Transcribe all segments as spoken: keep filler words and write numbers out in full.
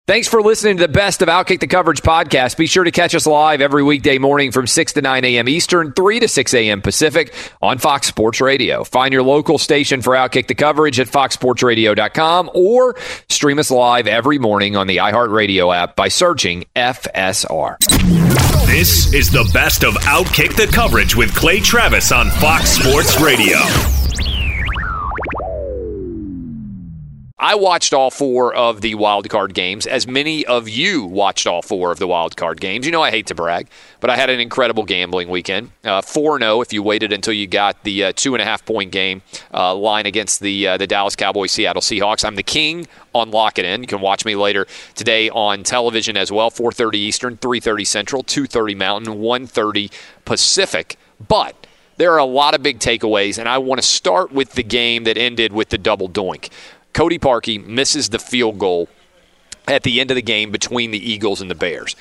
Thanks for listening to the best of Outkick the Coverage podcast. Be sure to catch us live every weekday morning from six to nine a.m. Eastern, three to six a.m. Pacific on Fox Sports Radio. Find your local station for Outkick the Coverage at fox sports radio dot com or stream us live every morning on the iHeartRadio app by searching F S R. This is the best of Outkick the Coverage with Clay Travis on Fox Sports Radio. I watched all four of the wild card games, as many of you watched all four of the wild card games. You know I hate to brag, but I had an incredible gambling weekend. Uh, four and oh if you waited until you got the uh, two and a half point game uh, line against the uh, the Dallas Cowboys Seattle Seahawks. I'm the king on Lock It In. You can watch me later today on television as well, four thirty Eastern, three thirty Central, two thirty Mountain, one thirty Pacific. But there are a lot of big takeaways, and I want to start with the game that ended with the double doink. Cody Parkey misses the field goal at the end of the game between the Eagles and the Bears.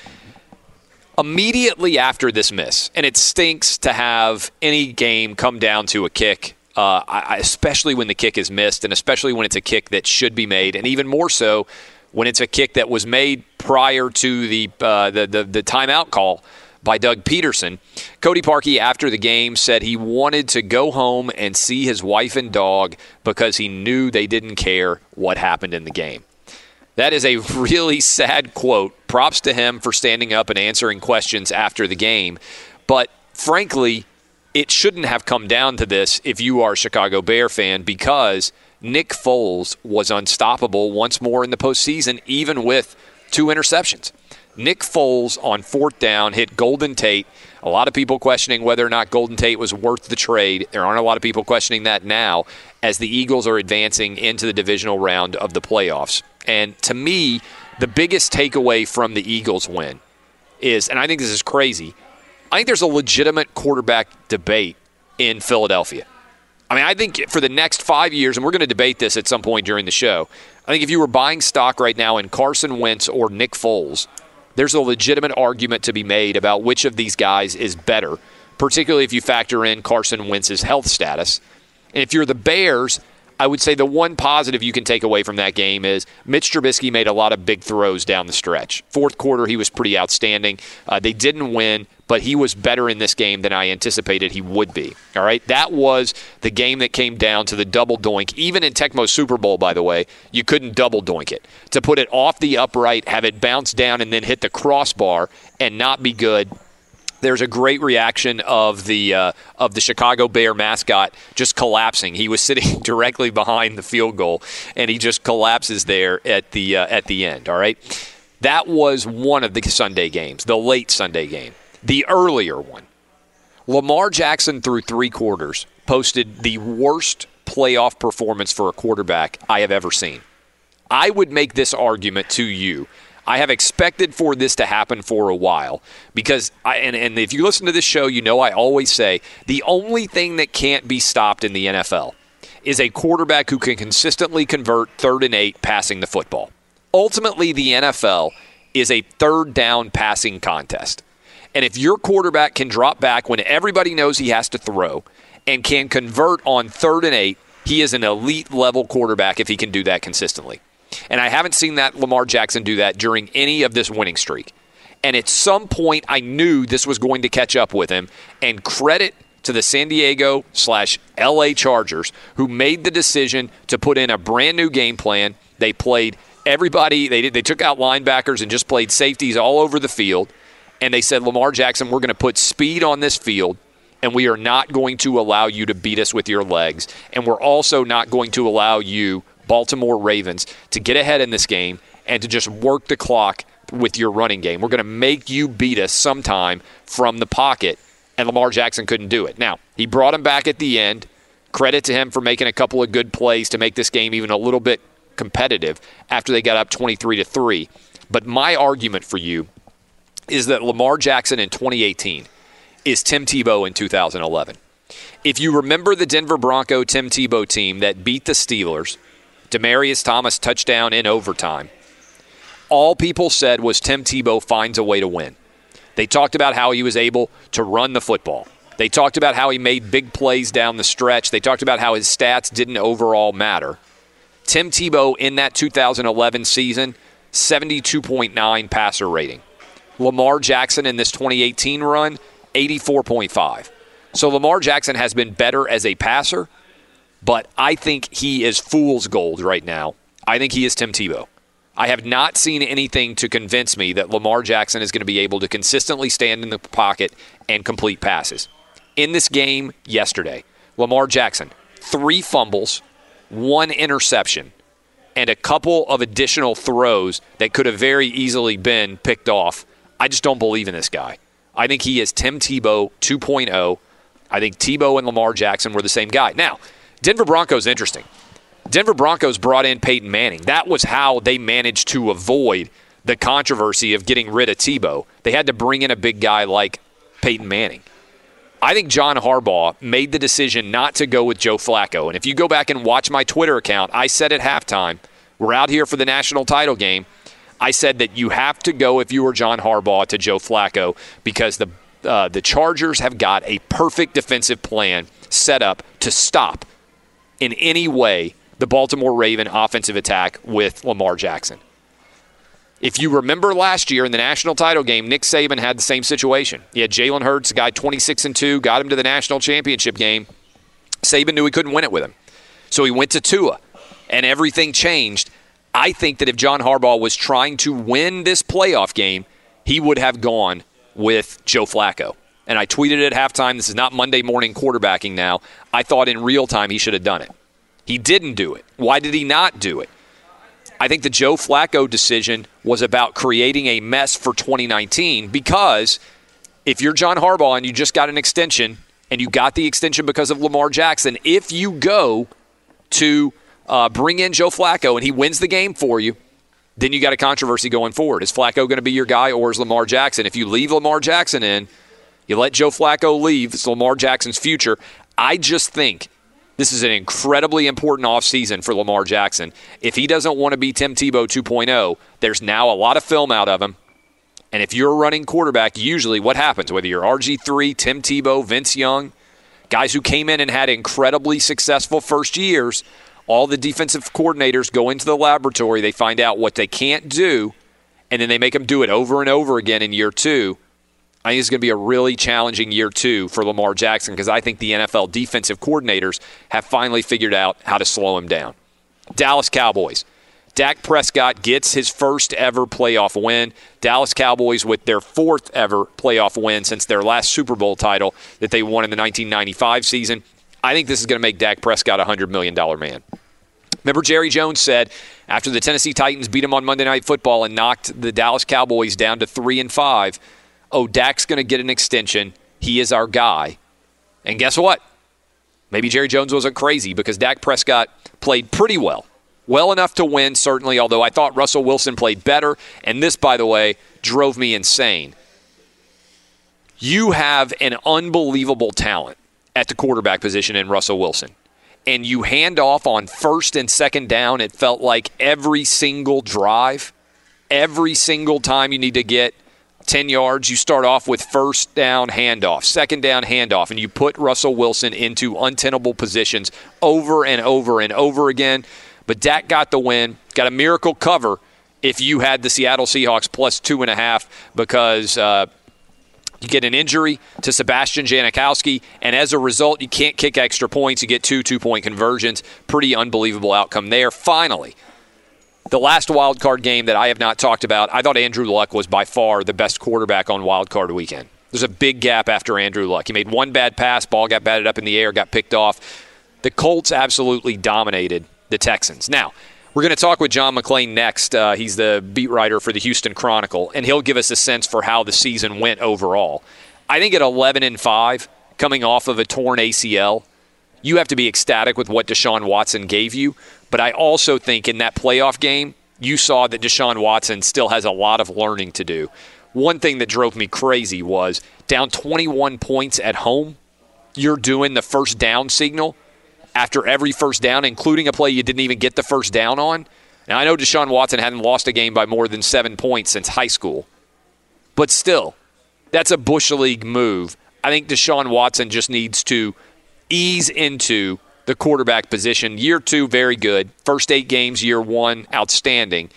Immediately after this miss, and it stinks to have any game come down to a kick, uh, I, especially when the kick is missed, and especially when it's a kick that should be made, and even more so when it's a kick that was made prior to the uh, the, the, the timeout call by Doug Peterson. Cody Parkey, after the game, said he wanted to go home and see his wife and dog because he knew they didn't care what happened in the game. That is a really sad quote. Props to him for standing up and answering questions after the game. But frankly, it shouldn't have come down to this if you are a Chicago Bear fan, because Nick Foles was unstoppable once more in the postseason, even with two interceptions. Nick Foles on fourth down hit Golden Tate. A lot of people questioning whether or not Golden Tate was worth the trade. There aren't a lot of people questioning that now as the Eagles are advancing into the divisional round of the playoffs. And to me, the biggest takeaway from the Eagles win is, and I think this is crazy, I think there's a legitimate quarterback debate in Philadelphia. I mean, I think for the next five years, and we're going to debate this at some point during the show, I think if you were buying stock right now in Carson Wentz or Nick Foles, there's a legitimate argument to be made about which of these guys is better, particularly if you factor in Carson Wentz's health status. And if you're the Bears, I would say the one positive you can take away from that game is Mitch Trubisky made a lot of big throws down the stretch. Fourth quarter, he was pretty outstanding. Uh, they didn't win, but he was better in this game than I anticipated he would be. All right, that was the game that came down to the double doink. Even in Tecmo's Super Bowl, by the way, you couldn't double doink it. To put it off the upright, have it bounce down, and then hit the crossbar and not be good. There's a great reaction of the uh, of the Chicago Bear mascot just collapsing. He was sitting directly behind the field goal, and he just collapses there at the uh, at the end. All right, that was one of the Sunday games, the late Sunday game. The earlier one, Lamar Jackson through three quarters posted the worst playoff performance for a quarterback I have ever seen. I would make this argument to you. I have expected for this to happen for a while because, I, and, and if you listen to this show, you know I always say the only thing that can't be stopped in the N F L is a quarterback who can consistently convert third and eight passing the football. Ultimately, the N F L is a third down passing contest. And if your quarterback can drop back when everybody knows he has to throw and can convert on third and eight, he is an elite level quarterback if he can do that consistently. And I haven't seen that Lamar Jackson do that during any of this winning streak. And at some point, I knew this was going to catch up with him. And credit to the San Diego slash L A Chargers, who made the decision to put in a brand new game plan. They played everybody. They did, they took out linebackers and just played safeties all over the field. And they said, Lamar Jackson, we're going to put speed on this field, and we are not going to allow you to beat us with your legs. And we're also not going to allow you, Baltimore Ravens, to get ahead in this game and to just work the clock with your running game. We're going to make you beat us sometime from the pocket, and Lamar Jackson couldn't do it. Now, he brought him back at the end. Credit to him for making a couple of good plays to make this game even a little bit competitive after they got up twenty-three to three. But my argument for you is that Lamar Jackson in twenty eighteen is Tim Tebow in two thousand eleven. If you remember the Denver Bronco Tim Tebow team that beat the Steelers, Demaryius Thomas touchdown in overtime, all people said was Tim Tebow finds a way to win. They talked about how he was able to run the football. They talked about how he made big plays down the stretch. They talked about how his stats didn't overall matter. Tim Tebow in that two thousand eleven season seventy-two point nine passer rating. Lamar Jackson in this twenty eighteen run, eighty-four point five. So Lamar Jackson has been better as a passer, but I think he is fool's gold right now. I think he is Tim Tebow. I have not seen anything to convince me that Lamar Jackson is going to be able to consistently stand in the pocket and complete passes. In this game yesterday, Lamar Jackson, three fumbles, one interception, and a couple of additional throws that could have very easily been picked off. I just don't believe in this guy. I think he is Tim Tebow two point oh. I think Tebow and Lamar Jackson were the same guy. Now, Denver Broncos interesting. Denver Broncos brought in Peyton Manning. That was how they managed to avoid the controversy of getting rid of Tebow. They had to bring in a big guy like Peyton Manning. I think John Harbaugh made the decision not to go with Joe Flacco. And if you go back and watch my Twitter account, I said at halftime, we're out here for the national title game, I said that you have to go, if you were John Harbaugh, to Joe Flacco because the uh, the Chargers have got a perfect defensive plan set up to stop in any way the Baltimore Raven offensive attack with Lamar Jackson. If you remember last year in the national title game, Nick Saban had the same situation. He had Jalen Hurts, a guy twenty-six and two, got him to the national championship game. Saban knew he couldn't win it with him. So he went to Tua, and everything changed. I think that if John Harbaugh was trying to win this playoff game, he would have gone with Joe Flacco. And I tweeted at halftime, this is not Monday morning quarterbacking now. I thought in real time he should have done it. He didn't do it. Why did he not do it? I think the Joe Flacco decision was about creating a mess for twenty nineteen because if you're John Harbaugh and you just got an extension and you got the extension because of Lamar Jackson, if you go to uh, bring in Joe Flacco and he wins the game for you, then you got a controversy going forward. Is Flacco going to be your guy or is Lamar Jackson? If you leave Lamar Jackson in, you let Joe Flacco leave, it's Lamar Jackson's future. I just think this is an incredibly important offseason for Lamar Jackson. If he doesn't want to be Tim Tebow two point oh, there's now a lot of film out of him. And if you're a running quarterback, usually what happens, whether you're R G three, Tim Tebow, Vince Young, guys who came in and had incredibly successful first years, all the defensive coordinators go into the laboratory, they find out what they can't do, and then they make them do it over and over again in year two. I think it's going to be a really challenging year two for Lamar Jackson because I think the N F L defensive coordinators have finally figured out how to slow him down. Dallas Cowboys. Dak Prescott gets his first ever playoff win. Dallas Cowboys with their fourth ever playoff win since their last Super Bowl title that they won in the nineteen ninety-five season. I think this is going to make Dak Prescott a one hundred million dollars man. Remember Jerry Jones said after the Tennessee Titans beat him on Monday Night Football and knocked the Dallas Cowboys down to three and five, oh, Dak's going to get an extension. He is our guy. And guess what? Maybe Jerry Jones wasn't crazy because Dak Prescott played pretty well. Well enough to win, certainly, although I thought Russell Wilson played better. And this, by the way, drove me insane. You have an unbelievable talent at the quarterback position in Russell Wilson. And you hand off on first and second down, it felt like every single drive, every single time you need to get ten yards, you start off with first down handoff, second down handoff, and you put Russell Wilson into untenable positions over and over and over again. But Dak got the win, got a miracle cover if you had the Seattle Seahawks plus two and a half because uh, you get an injury to Sebastian Janikowski, and as a result, you can't kick extra points. You get two two-point conversions. Pretty unbelievable outcome there. Finally, the last wild card game that I have not talked about, I thought Andrew Luck was by far the best quarterback on wild card weekend. There's a big gap after Andrew Luck. He made one bad pass, ball got batted up in the air, got picked off. The Colts absolutely dominated the Texans. Now, we're going to talk with John McClain next. Uh, he's the beat writer for the Houston Chronicle, and he'll give us a sense for how the season went overall. I think at eleven and five, coming off of a torn A C L, you have to be ecstatic with what Deshaun Watson gave you. But I also think in that playoff game, you saw that Deshaun Watson still has a lot of learning to do. One thing that drove me crazy was down twenty-one points at home, you're doing the first down signal after every first down, including a play you didn't even get the first down on. Now, I know Deshaun Watson hadn't lost a game by more than seven points since high school. But still, that's a Bush League move. I think Deshaun Watson just needs to ease into the quarterback position. Year two, very good. First eight games, year one, outstanding.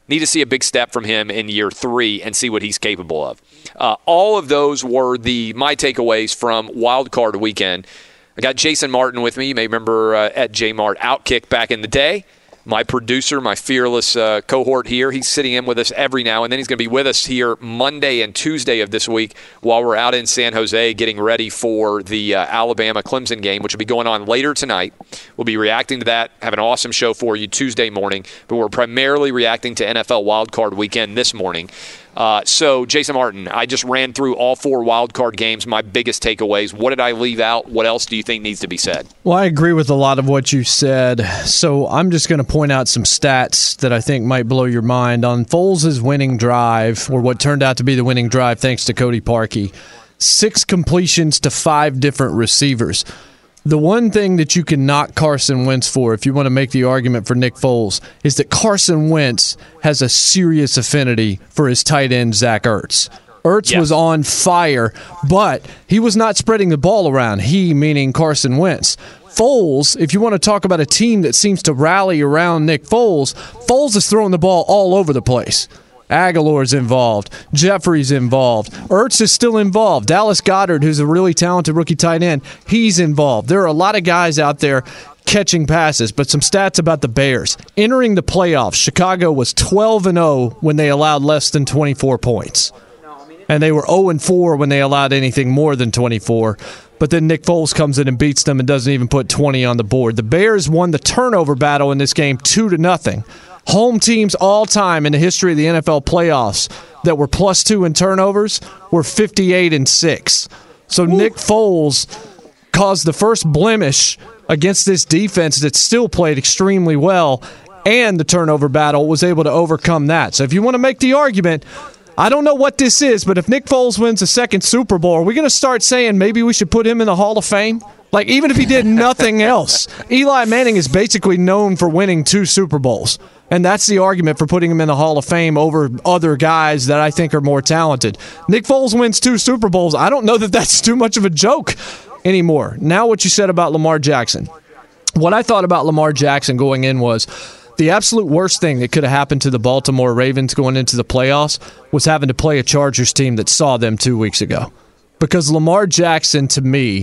Need to see a big step from him in year three and see what he's capable of. Uh, all of those were the my takeaways from Wild Card Weekend. I got Jason Martin with me. You may remember uh, at J Mart Outkick back in the day. My producer, my fearless uh, cohort here, he's sitting in with us every now and then. He's going to be with us here Monday and Tuesday of this week while we're out in San Jose getting ready for the uh, Alabama-Clemson game, which will be going on later tonight. We'll be reacting to that, have an awesome show for you Tuesday morning, but we're primarily reacting to N F L Wild Card Weekend this morning. Uh, so, Jason Martin, I just ran through all four wild card games, my biggest takeaways. What did I leave out? What else do you think needs to be said? Well, I agree with a lot of what you said. So I'm just going to point out some stats that I think might blow your mind. On Foles' winning drive, or what turned out to be the winning drive thanks to Cody Parkey, six completions to five different receivers. The one thing that you can knock Carson Wentz for, if you want to make the argument for Nick Foles, is that Carson Wentz has a serious affinity for his tight end, Zach Ertz. Ertz yes. was on fire, but he was not spreading the ball around. He, meaning Carson Wentz. Foles, if you want to talk about a team that seems to rally around Nick Foles, Foles is throwing the ball all over the place. Aguilar's involved. Jeffrey's involved. Ertz is still involved. Dallas Goedert, who's a really talented rookie tight end, he's involved. There are a lot of guys out there catching passes, but some stats about the Bears. Entering the playoffs, Chicago was twelve and oh when they allowed less than twenty-four points. And they were oh and four when they allowed anything more than twenty-four. But then Nick Foles comes in and beats them and doesn't even put twenty on the board. The Bears won the turnover battle in this game two to nothing. Home teams all time in the history of the N F L playoffs that were plus two in turnovers were fifty-eight and six. So Ooh. Nick Foles caused the first blemish against this defense that still played extremely well, and the turnover battle was able to overcome that. So if you want to make the argument, I don't know what this is, but if Nick Foles wins a second Super Bowl, are we going to start saying maybe we should put him in the Hall of Fame? Like, even if he did nothing else, Eli Manning is basically known for winning two Super Bowls. And that's the argument for putting him in the Hall of Fame over other guys that I think are more talented. Nick Foles wins two Super Bowls. I don't know that that's too much of a joke anymore. Now what you said about Lamar Jackson. What I thought about Lamar Jackson going in was the absolute worst thing that could have happened to the Baltimore Ravens going into the playoffs was having to play a Chargers team that saw them two weeks ago. Because Lamar Jackson, to me,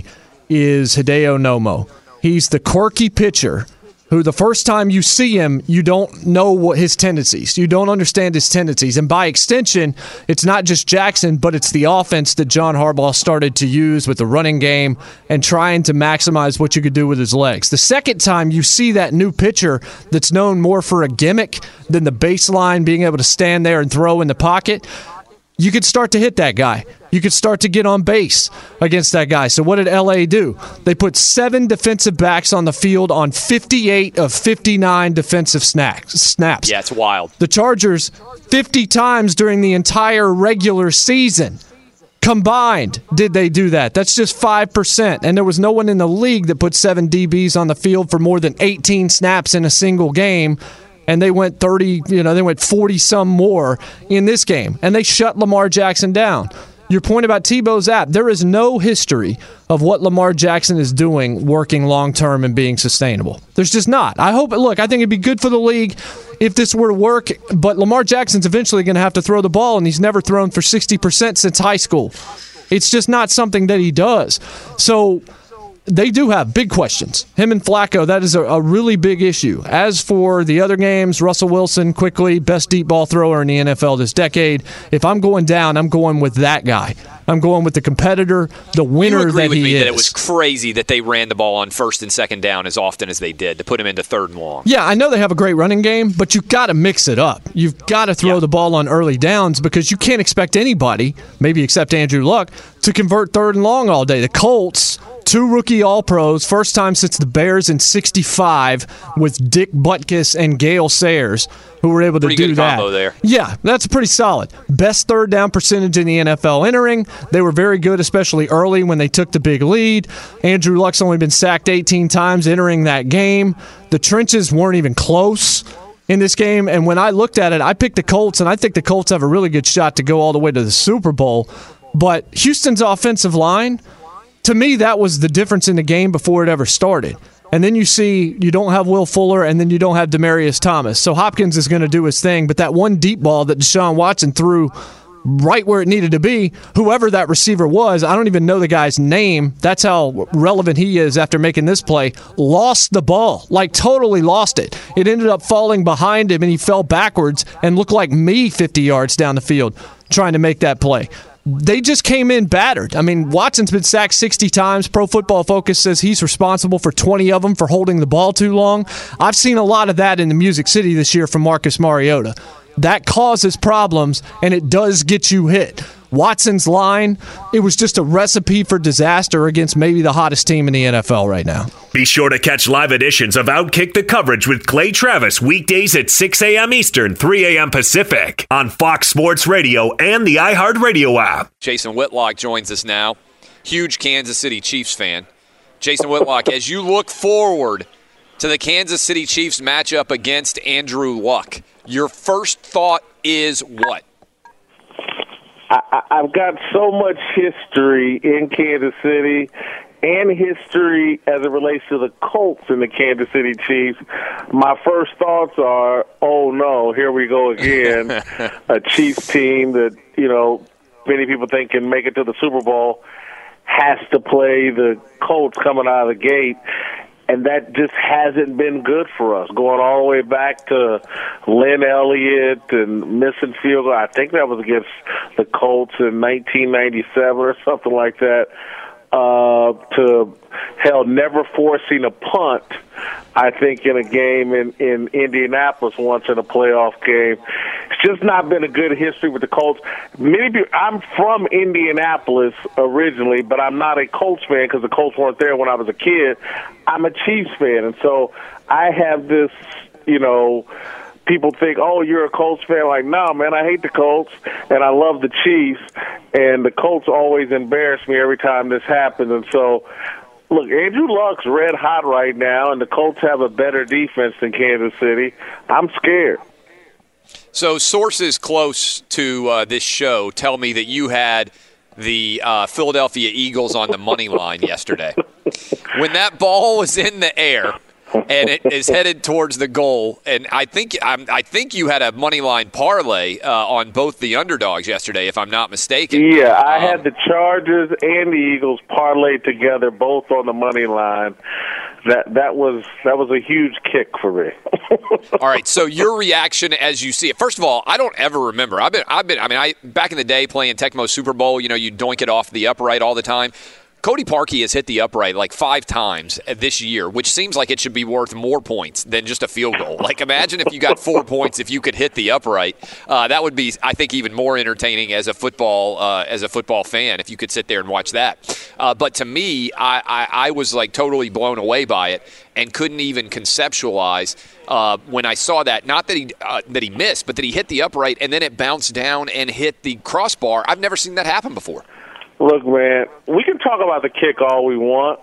is Hideo Nomo. He's the quirky pitcher who the first time you see him, you don't know what his tendencies. You don't understand his tendencies. And by extension, it's not just Jackson, but it's the offense that John Harbaugh started to use with the running game and trying to maximize what you could do with his legs. The second time you see that new pitcher that's known more for a gimmick than the baseline, being able to stand there and throw in the pocket, you could start to hit that guy. You could start to get on base against that guy. So what did L A do? They put seven defensive backs on the field on fifty-eight of fifty-nine defensive snaps. Yeah, it's wild. The Chargers, fifty times during the entire regular season combined, did they do that? That's just five percent. And there was no one in the league that put seven D Bs on the field for more than eighteen snaps in a single game. And they went thirty, you know, they went forty-some more in this game. And they shut Lamar Jackson down. Your point about Tebow's app, there is no history of what Lamar Jackson is doing working long-term and being sustainable. There's just not. I hope, look, I think it'd be good for the league if this were to work, but Lamar Jackson's eventually going to have to throw the ball, and he's never thrown for sixty percent since high school. It's just not something that he does. So they do have big questions. Him and Flacco, that is a, a really big issue. As for the other games, Russell Wilson, quickly, best deep ball thrower in the N F L this decade. If I'm going down, I'm going with that guy. I'm going with the competitor, the winner you agree that with he me is. That it was crazy that they ran the ball on first and second down as often as they did to put him into third and long. Yeah, I know they have a great running game, but you've got to mix it up. You've got to throw yeah. the ball on early downs because you can't expect anybody, maybe except Andrew Luck, to convert third and long all day. The Colts, two rookie All-Pros, first time since the Bears in sixty-five with Dick Butkus and Gale Sayers, who were able to pretty do good that. Combo there. Yeah, that's pretty solid. Best third down percentage in the N F L entering. They were very good, especially early when they took the big lead. Andrew Luck's only been sacked eighteen times entering that game. The trenches weren't even close in this game, and when I looked at it, I picked the Colts, and I think the Colts have a really good shot to go all the way to the Super Bowl. But Houston's offensive line, to me, that was the difference in the game before it ever started. and then you see you don't have Will Fuller, and then you don't have Demaryius Thomas. So Hopkins is going to do his thing, but that one deep ball that Deshaun Watson threw right where it needed to be, whoever that receiver was, I don't even know the guy's name. That's how relevant he is after making this play. Lost the ball, like totally lost it. It ended up falling behind him, and he fell backwards and looked like me fifty yards down the field trying to make that play. They just came in battered. I mean, Watson's been sacked sixty times. Pro Football Focus says he's responsible for twenty of them for holding the ball too long. I've seen a lot of that in the Music City this year from Marcus Mariota. That causes problems, and it does get you hit. Watson's line, it was just a recipe for disaster against maybe the hottest team in the N F L right now. Be sure to catch live editions of Outkick the Coverage with Clay Travis weekdays at six a.m. Eastern, three a.m. Pacific on Fox Sports Radio and the iHeartRadio app. Jason Whitlock joins us now. Huge Kansas City Chiefs fan. Jason Whitlock, as you look forward to the Kansas City Chiefs matchup against Andrew Luck, your first thought is what? I, I've got so much history in Kansas City and history as it relates to the Colts and the Kansas City Chiefs. My first thoughts are, oh, no, here we go again. A Chiefs team that, you know, many people think can make it to the Super Bowl has to play the Colts coming out of the gate. And that just hasn't been good for us, going all the way back to Lynn Elliott and missing field goal. I think that was against the Colts in nineteen ninety-seven or something like that, uh, to, hell, never forcing a punt, I think, in a game in, in Indianapolis once in a playoff game. It's just not been a good history with the Colts. Many people, I'm from Indianapolis originally, but I'm not a Colts fan because the Colts weren't there when I was a kid. I'm a Chiefs fan, and so I have this, you know, people think, oh, you're a Colts fan. Like, no, man, I hate the Colts, and I love the Chiefs, and the Colts always embarrass me every time this happens. And so, look, Andrew Luck's red hot right now, and the Colts have a better defense than Kansas City. I'm scared. So sources close to uh, this show tell me that you had the uh, Philadelphia Eagles on the money line yesterday. When that ball was in the air and it is headed towards the goal, and I think I'm, I think you had a money line parlay uh, on both the underdogs yesterday, if I'm not mistaken. Yeah, I um, had the Chargers and the Eagles parlayed together, both on the money line. That that was that was a huge kick for me. All right, so your reaction as you see it. First of all, I don't ever remember. I've been I've been I mean, I back in the day playing Tecmo Super Bowl, you know, you doink it off the upright all the time. Cody Parkey has hit the upright like five times this year, which seems like it should be worth more points than just a field goal. Like, imagine if you got four points if you could hit the upright. Uh, that would be, I think, even more entertaining as a football uh, as a football fan if you could sit there and watch that. Uh, but to me, I, I, I was like totally blown away by it and couldn't even conceptualize uh, when I saw that. Not that he uh, that he missed, but that he hit the upright and then it bounced down and hit the crossbar. I've never seen that happen before. Look, man, we can talk about the kick all we want,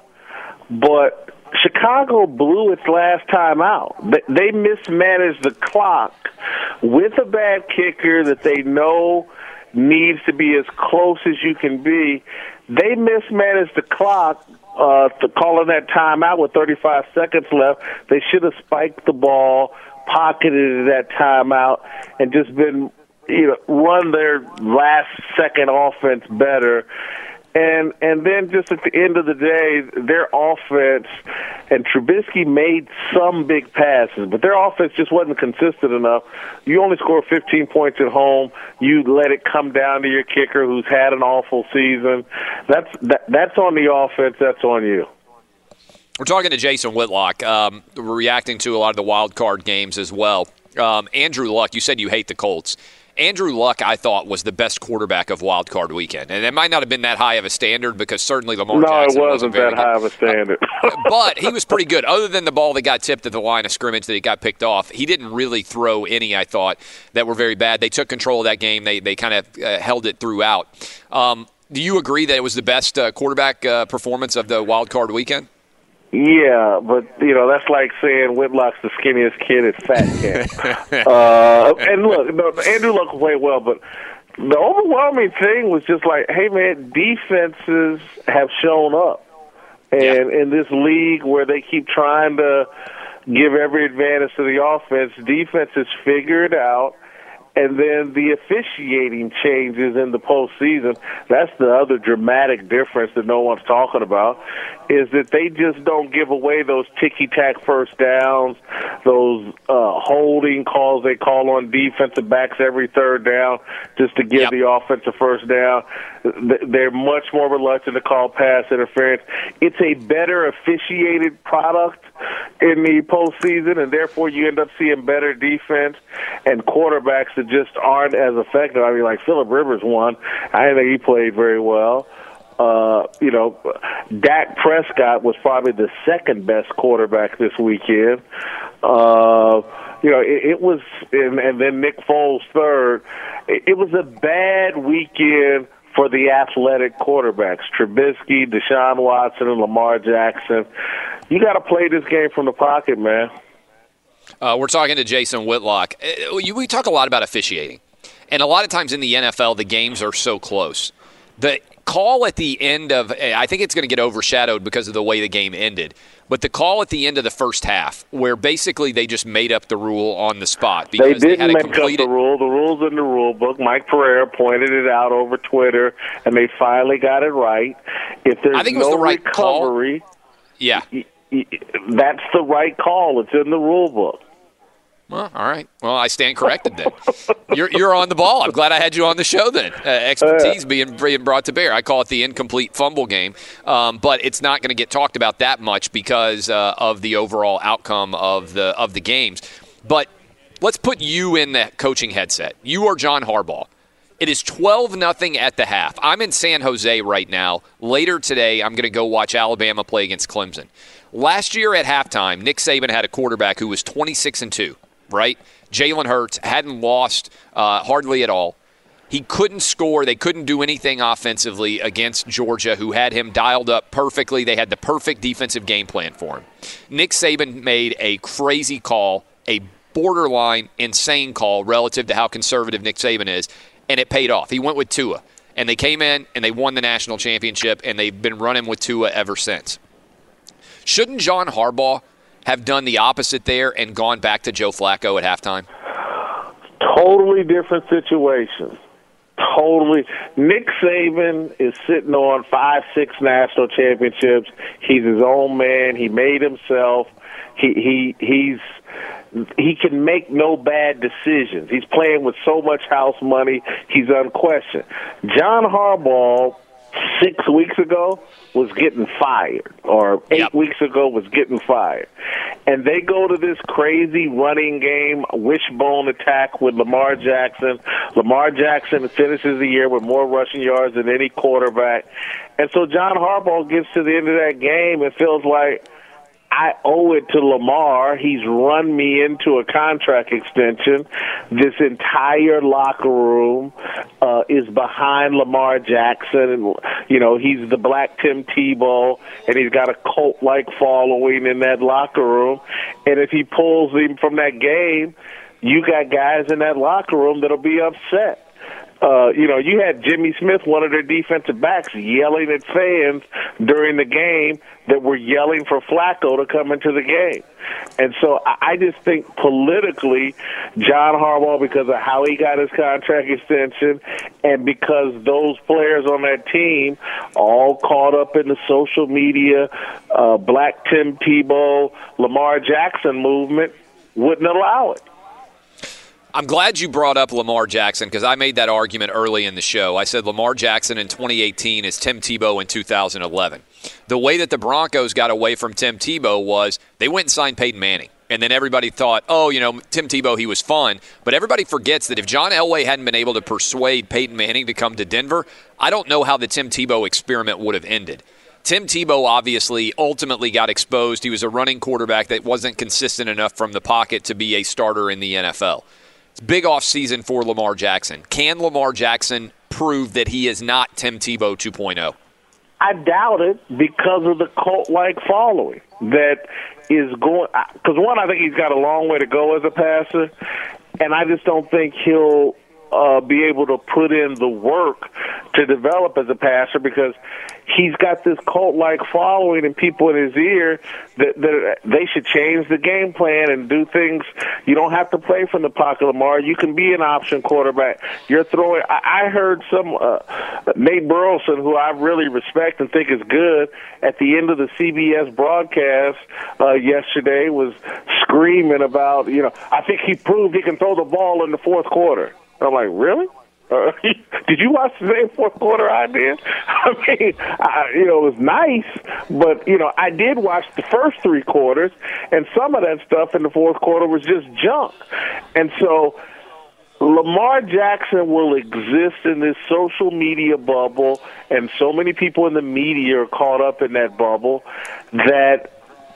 but Chicago blew its last time out. They mismanaged the clock with a bad kicker that they know needs to be as close as you can be. They mismanaged the clock, uh, to calling that timeout with thirty-five seconds left. They should have spiked the ball, pocketed that timeout, and just been, you know, run their last second offense better. And and then just at the end of the day, their offense, and Trubisky made some big passes, but their offense just wasn't consistent enough. You only score fifteen points at home. You let it come down to your kicker who's had an awful season. That's that, that's on the offense. That's on you. We're talking to Jason Whitlock. Um, we're reacting to a lot of the wild card games as well. Um, Andrew Luck, you said you hate the Colts. Andrew Luck, I thought, was the best quarterback of Wild Card Weekend. And it might not have been that high of a standard because certainly Lamar no, Jackson it wasn't, wasn't very that high good. of a standard. Uh, but he was pretty good. Other than the ball that got tipped at the line of scrimmage that he got picked off, he didn't really throw any, I thought, that were very bad. They took control of that game. They they kind of uh, held it throughout. Um, do you agree that it was the best uh, quarterback uh, performance of the Wild Card Weekend? Yeah, but, you know, that's like saying Whitlock's the skinniest kid at Fat Camp. uh, and look, no, Andrew Luck played well, but the overwhelming thing was just like, hey, man, defenses have shown up. And yeah. in this league where they keep trying to give every advantage to the offense, defense has figured out. And then the officiating changes in the postseason. That's the other dramatic difference that no one's talking about, is that they just don't give away those ticky-tack first downs, those uh, holding calls they call on defensive backs every third down just to give yep. the offensive first down. They're much more reluctant to call pass interference. It's a better officiated product in the postseason, and therefore you end up seeing better defense and quarterbacks that just aren't as effective. I mean, like Phillip Rivers won. I didn't think he played very well. Uh, you know, Dak Prescott was probably the second best quarterback this weekend. Uh, you know, it, it was, and, and then Nick Foles third. It, it was a bad weekend for the athletic quarterbacks, Trubisky, Deshaun Watson, and Lamar Jackson. You got to play this game from the pocket, man. Uh, we're talking to Jason Whitlock. Uh, we talk a lot about officiating, and a lot of times in the N F L, the games are so close. The call at the end of, I think it's going to get overshadowed because of the way the game ended, but the call at the end of the first half, where basically they just made up the rule on the spot. Because they didn't they had make completed- up the rule. The rule's in the rule book. Mike Pereira pointed it out over Twitter, and they finally got it right. If there's I think it was no the right recovery, call. Yeah. y- y- that's the right call. It's in the rule book. Well, all right. Well, I stand corrected then. You're you're on the ball. I'm glad I had you on the show then. Uh, expertise being, being brought to bear. I call it the incomplete fumble game, um, but it's not going to get talked about that much because uh, of the overall outcome of the of the games. But let's put you in the coaching headset. You are John Harbaugh. It is twelve nothing at the half. I'm in San Jose right now. Later today, I'm going to go watch Alabama play against Clemson. Last year at halftime, Nick Saban had a quarterback who was twenty-six and two. Right? Jalen Hurts hadn't lost uh, hardly at all. He couldn't score. They couldn't do anything offensively against Georgia, who had him dialed up perfectly. They had the perfect defensive game plan for him. Nick Saban made a crazy call, a borderline insane call relative to how conservative Nick Saban is, and it paid off. He went with Tua, and they came in and they won the national championship, and they've been running with Tua ever since. Shouldn't John Harbaugh have done the opposite there and gone back to Joe Flacco at halftime? Totally different situation. Totally. Nick Saban is sitting on five, six national championships. He's his own man. He made himself. He he he's he can make no bad decisions. He's playing with so much house money. He's unquestioned. John Harbaugh, six weeks ago, was getting fired, or eight yep. weeks ago was getting fired. And they go to this crazy running game, wishbone attack with Lamar Jackson. Lamar Jackson finishes the year with more rushing yards than any quarterback. And so John Harbaugh gets to the end of that game and feels like, I owe it to Lamar. He's run me into a contract extension. This entire locker room uh, is behind Lamar Jackson. And, you know, he's the Black Tim Tebow, and he's got a cult-like following in that locker room. And if he pulls him from that game, you got guys in that locker room that'll be upset. Uh, you know, you had Jimmy Smith, one of their defensive backs, yelling at fans during the game that were yelling for Flacco to come into the game. And so I just think politically, John Harbaugh, because of how he got his contract extension and because those players on that team all caught up in the social media, uh, Black Tim Tebow, Lamar Jackson movement, wouldn't allow it. I'm glad you brought up Lamar Jackson because I made that argument early in the show. I said Lamar Jackson in twenty eighteen is Tim Tebow in two thousand eleven. The way that the Broncos got away from Tim Tebow was they went and signed Peyton Manning. And then everybody thought, oh, you know, Tim Tebow, he was fun. But everybody forgets that if John Elway hadn't been able to persuade Peyton Manning to come to Denver, I don't know how the Tim Tebow experiment would have ended. Tim Tebow obviously ultimately got exposed. He was a running quarterback that wasn't consistent enough from the pocket to be a starter in the N F L. It's a big offseason for Lamar Jackson. Can Lamar Jackson prove that he is not Tim Tebow two point oh? I doubt it because of the cult-like following that is going – because, one, I think he's got a long way to go as a passer, and I just don't think he'll uh, be able to put in the work to develop as a passer, because he's got this cult-like following and people in his ear that, that they should change the game plan and do things. You don't have to play from the pocket, Lamar. You can be an option quarterback. You're throwing. I, I heard some uh, Nate Burleson, who I really respect and think is good, at the end of the C B S broadcast uh, yesterday was screaming about, you know, I think he proved he can throw the ball in the fourth quarter. I'm like, really? Uh, did you watch the same fourth quarter I did? I mean, I, you know, it was nice, but, you know, I did watch the first three quarters, and some of that stuff in the fourth quarter was just junk. And so Lamar Jackson will exist in this social media bubble, and so many people in the media are caught up in that bubble that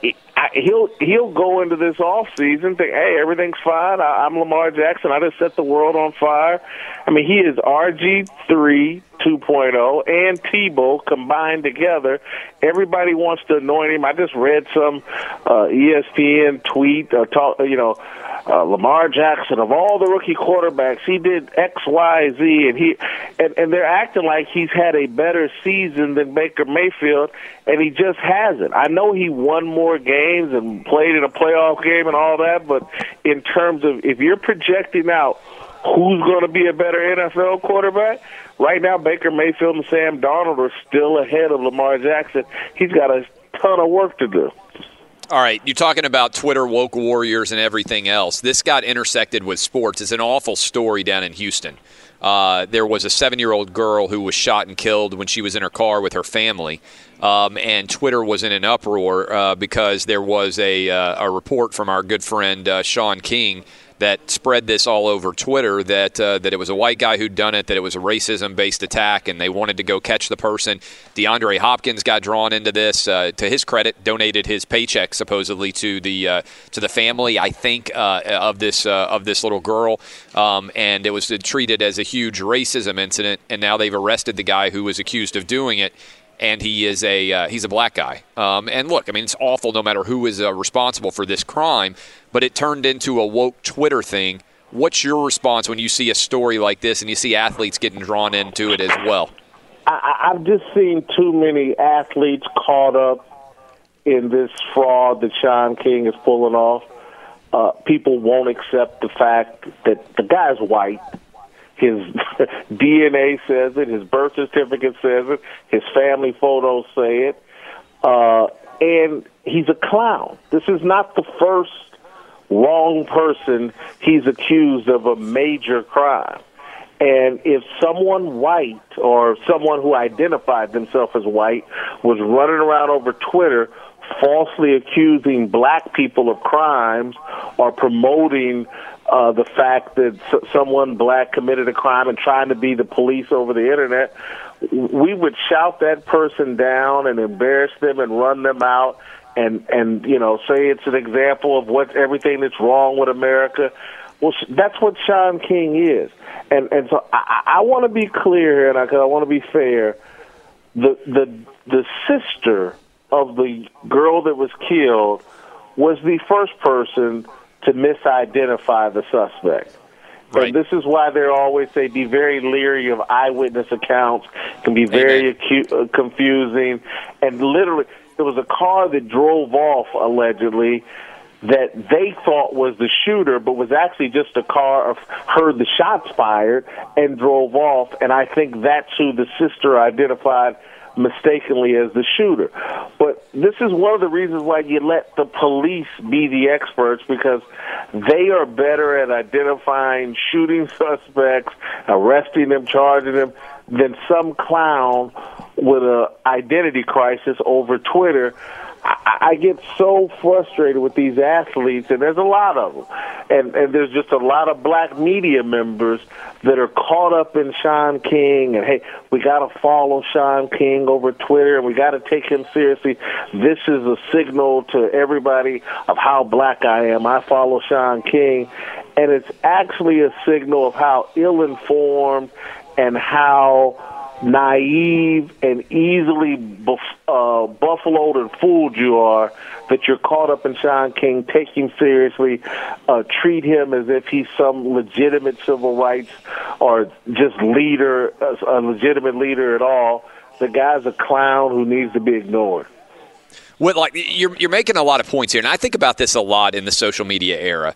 he'll he'll go into this off season think, hey, everything's fine. I, I'm Lamar Jackson. I just set the world on fire. I mean, he is R G three two point oh and Tebow combined together. Everybody wants to anoint him. I just read some uh, E S P N tweet, uh, talk, you know, uh, Lamar Jackson, of all the rookie quarterbacks, he did X, Y, Z, and he and, and they're acting like he's had a better season than Baker Mayfield, and he just hasn't. I know he won more games and played in a playoff game and all that, but in terms of if you're projecting out who's going to be a better N F L quarterback, right now Baker Mayfield and Sam Darnold are still ahead of Lamar Jackson. He's got a ton of work to do. All right, you're talking about Twitter woke warriors and everything else. This got intersected with sports. It's an awful story down in Houston. Uh, there was a seven-year-old girl who was shot and killed when she was in her car with her family, um, and Twitter was in an uproar uh, because there was a, uh, a report from our good friend uh, Sean King that spread this all over Twitter, that uh, that it was a white guy who'd done it, that it was a racism-based attack, and they wanted to go catch the person. DeAndre Hopkins got drawn into this. Uh, to his credit, donated his paycheck supposedly to the uh, to the family, I think, uh, of this uh, of this little girl, um, and it was treated as a huge racism incident. And now they've arrested the guy who was accused of doing it. And he is a uh, he's a black guy. Um, and look, I mean, it's awful no matter who is uh, responsible for this crime, but it turned into a woke Twitter thing. What's your response when you see a story like this and you see athletes getting drawn into it as well? I, I've just seen too many athletes caught up in this fraud that Sean King is pulling off. Uh, people won't accept the fact that the guy's white. His D N A says it. His birth certificate says it. His family photos say it. Uh, and he's a clown. This is not the first wrong person he's accused of a major crime. And if someone white or someone who identified themselves as white was running around over Twitter falsely accusing black people of crimes or promoting uh, the fact that s- someone black committed a crime and trying to be the police over the internet, we would shout that person down and embarrass them and run them out and, and you know, say it's an example of what everything that's wrong with America. Well, that's what Sean King is. And and so I, I want to be clear here, and I, I want to be fair. The the the sister of the girl that was killed was the first person to misidentify the suspect. Right. And this is why they always say be very leery of eyewitness accounts. It can be very acu- uh, confusing. And literally, there was a car that drove off, allegedly, that they thought was the shooter, but was actually just a car of heard the shots fired and drove off. And I think that's who the sister identified mistakenly as the shooter. But this is one of the reasons why you let the police be the experts, because they are better at identifying shooting suspects, arresting them, charging them, than some clown with an identity crisis over Twitter. I, I get so frustrated with these athletes, and there's a lot of them. And, and there's just a lot of black media members that are caught up in Sean King, and, hey, we got to follow Sean King over Twitter, and we got to take him seriously. This is a signal to everybody of how black I am. I follow Sean King. And it's actually a signal of how ill-informed and how naive and easily buff, uh, buffaloed and fooled you are that you're caught up in Shaun King, take him seriously, uh, treat him as if he's some legitimate civil rights or just leader, a legitimate leader at all. The guy's a clown who needs to be ignored. Well, like you're you're making a lot of points here, and I think about this a lot in the social media era.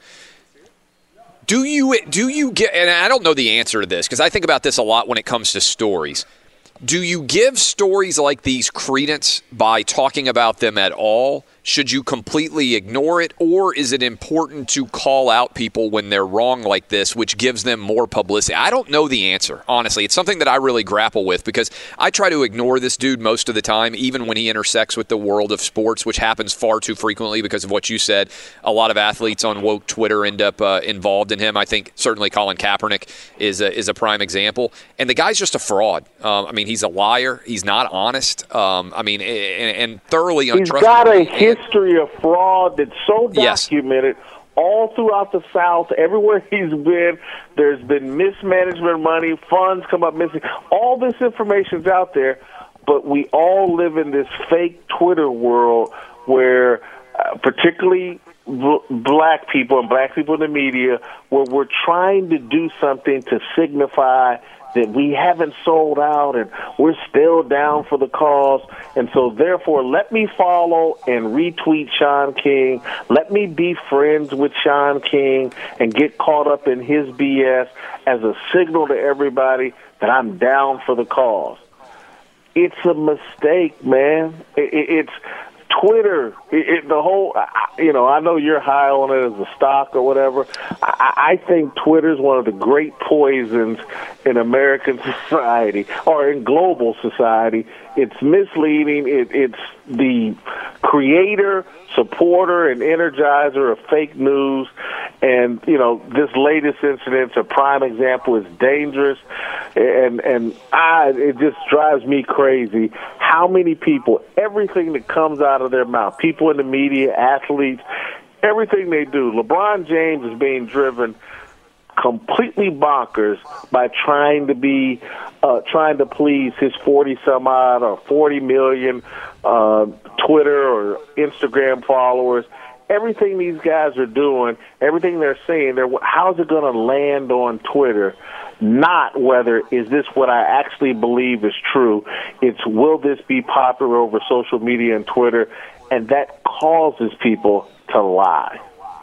Do you do you get? And I don't know the answer to this because I think about this a lot when it comes to stories. Do you give stories like these credence by talking about them at all? Should you completely ignore it, or is it important to call out people when they're wrong like this, which gives them more publicity? I don't know the answer, honestly. It's something that I really grapple with because I try to ignore this dude most of the time, even when he intersects with the world of sports, which happens far too frequently because of what you said. A lot of athletes on woke Twitter end up uh, involved in him. I think certainly Colin Kaepernick is a, is a prime example. And the guy's just a fraud. Um, I mean, he's a liar. He's not honest. Um, I mean, and, and thoroughly untrustworthy. He's got a history of fraud that's so documented yes. all throughout the South. Everywhere he's been, there's been mismanagement money, funds come up missing. All this information's out there, but we all live in this fake Twitter world where, uh, particularly b- black people and black people in the media, where we're trying to do something to signify that we haven't sold out and we're still down for the cause. And so, therefore, let me follow and retweet Shaun King. Let me be friends with Shaun King and get caught up in his B S as a signal to everybody that I'm down for the cause. It's a mistake, man. It, it, it's Twitter, it, it, the whole, you know, I know you're high on it as a stock or whatever. I, I think Twitter is one of the great poisons in American society or in global society. It's misleading. It, it's the creator, supporter, and energizer of fake news. And, you know, this latest incident's a prime example. It's dangerous. And, and I, it just drives me crazy how many people, everything that comes out of their mouth, people in the media, athletes, everything they do. LeBron James is being driven completely bonkers by trying to be, uh, trying to please his forty some odd or forty million uh, Twitter or Instagram followers. Everything these guys are doing, everything they're saying, they're, how's it going to land on Twitter? Not whether is this what I actually believe is true. It's will this be popular over social media and Twitter, and that causes people to lie.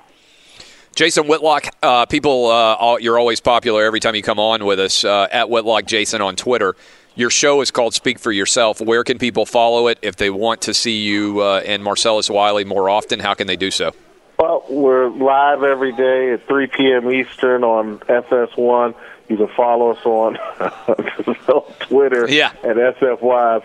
Jason Whitlock, uh, people, uh, you're always popular every time you come on with us, uh, at Whitlock Jason on Twitter. Your show is called Speak for Yourself. Where can people follow it if they want to see you uh, and Marcellus Wiley more often? How can they do so? Well, we're live every day at three p.m. Eastern on F S one. You can follow us on Twitter yeah. at S F Y.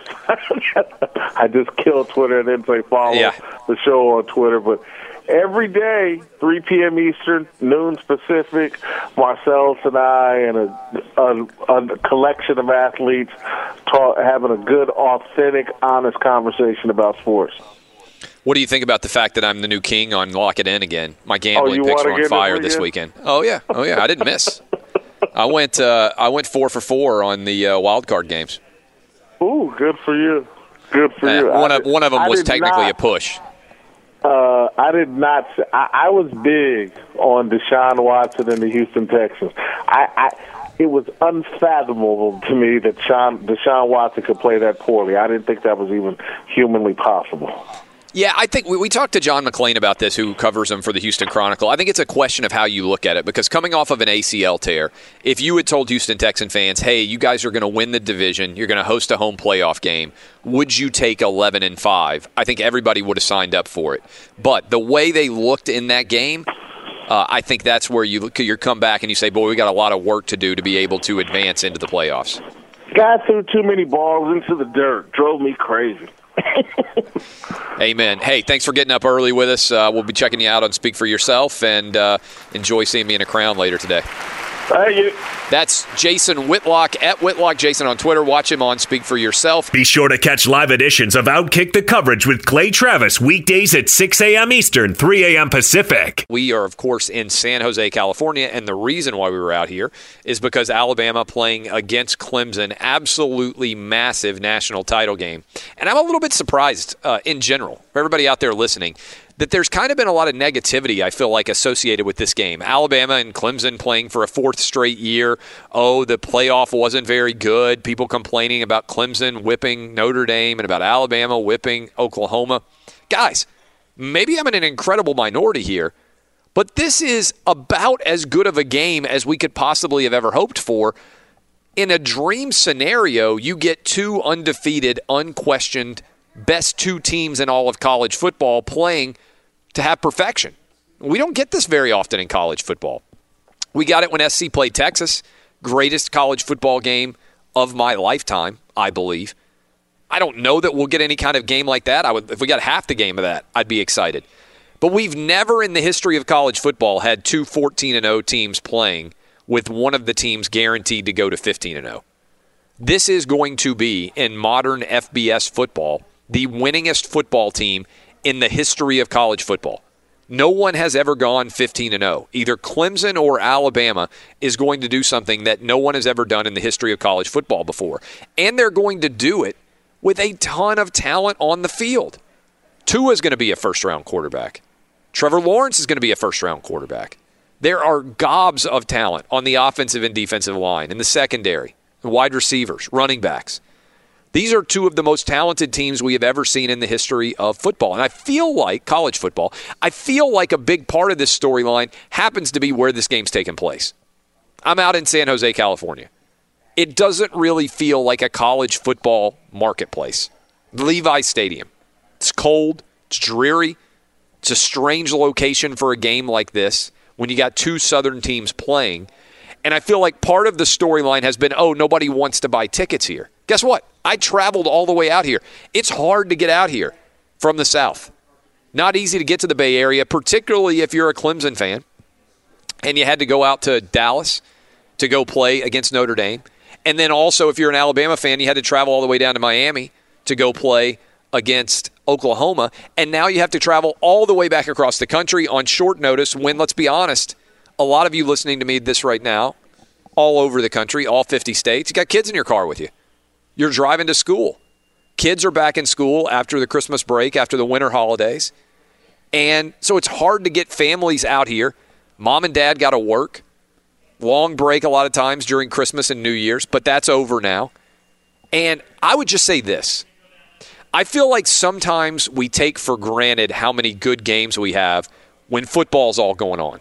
I just killed Twitter and then say follow yeah. the show on Twitter. But every day, three p.m. Eastern, noon Pacific, Marcellus and I and a, a, a collection of athletes talk, having a good, authentic, honest conversation about sports. What do you think about the fact that I'm the new king on Lock It In again? My gambling oh, picks are on fire this weekend. Oh, yeah. Oh, yeah. I didn't miss. I went uh, I went four for four on the uh, wild card games. Ooh, good for you. Good for uh, you. One I of did, one of them I was technically not, a push. Uh, I did not. I, I was big on Deshaun Watson and the Houston Texans. I, I it was unfathomable to me that Sean, Deshaun Watson could play that poorly. I didn't think that was even humanly possible. Yeah, I think we, we talked to John McClain about this, who covers him for the Houston Chronicle. I think it's a question of how you look at it, because coming off of an A C L tear, if you had told Houston Texan fans, hey, you guys are going to win the division, you're going to host a home playoff game, would you take eleven and five? I think everybody would have signed up for it. But the way they looked in that game, uh, I think that's where you look, you come back and you say, boy, we got a lot of work to do to be able to advance into the playoffs. Guy threw too many balls into the dirt. Drove me crazy. Amen. Hey, thanks for getting up early with us. Uh, we'll be checking you out on Speak for Yourself, and uh, enjoy seeing me in a crown later today. Thank you. That's Jason Whitlock at Whitlock Jason on Twitter. Watch him on Speak for Yourself. Be sure to catch live editions of Outkick the Coverage with Clay Travis weekdays at six a.m. Eastern, three a.m. Pacific. We are, of course, in San Jose, California, and the reason why we were out here is because Alabama playing against Clemson, absolutely massive national title game. And I'm a little bit surprised uh, in general, for everybody out there listening, that there's kind of been a lot of negativity, I feel like, associated with this game. Alabama and Clemson playing for a fourth straight year. Oh, the playoff wasn't very good. People complaining about Clemson whipping Notre Dame and about Alabama whipping Oklahoma. Guys, maybe I'm in an incredible minority here, but this is about as good of a game as we could possibly have ever hoped for. In a dream scenario, you get two undefeated, unquestioned best two teams in all of college football playing to have perfection. We don't get this very often in college football. We got it when S C played Texas. Greatest college football game of my lifetime, I believe. I don't know that we'll get any kind of game like that. I would, if we got half the game of that, I'd be excited. But we've never in the history of college football had two fourteen and oh teams playing with one of the teams guaranteed to go to fifteen and oh. This is going to be, in modern F B S football, the winningest football team in the history of college football. No one has ever gone fifteen and oh. Either Clemson or Alabama is going to do something that no one has ever done in the history of college football before. And they're going to do it with a ton of talent on the field. Tua is going to be a first-round quarterback. Trevor Lawrence is going to be a first-round quarterback. There are gobs of talent on the offensive and defensive line, in the secondary, the wide receivers, running backs. These are two of the most talented teams we have ever seen in the history of football. And I feel like, college football, I feel like a big part of this storyline happens to be where this game's taking place. I'm out in San Jose, California. It doesn't really feel like a college football marketplace. Levi's Stadium. It's cold. It's dreary. It's a strange location for a game like this when you got two Southern teams playing. And I feel like part of the storyline has been, oh, nobody wants to buy tickets here. Guess what? I traveled all the way out here. It's hard to get out here from the South. Not easy to get to the Bay Area, particularly if you're a Clemson fan. And you had to go out to Dallas to go play against Notre Dame. And then also, if you're an Alabama fan, you had to travel all the way down to Miami to go play against Oklahoma. And now you have to travel all the way back across the country on short notice when, let's be honest, a lot of you listening to me this right now, all over the country, all fifty states, you got kids in your car with you. You're driving to school. Kids are back in school after the Christmas break, after the winter holidays. And so it's hard to get families out here. Mom and dad got to work. Long break a lot of times during Christmas and New Year's, but that's over now. And I would just say this. I feel like sometimes we take for granted how many good games we have when football's all going on.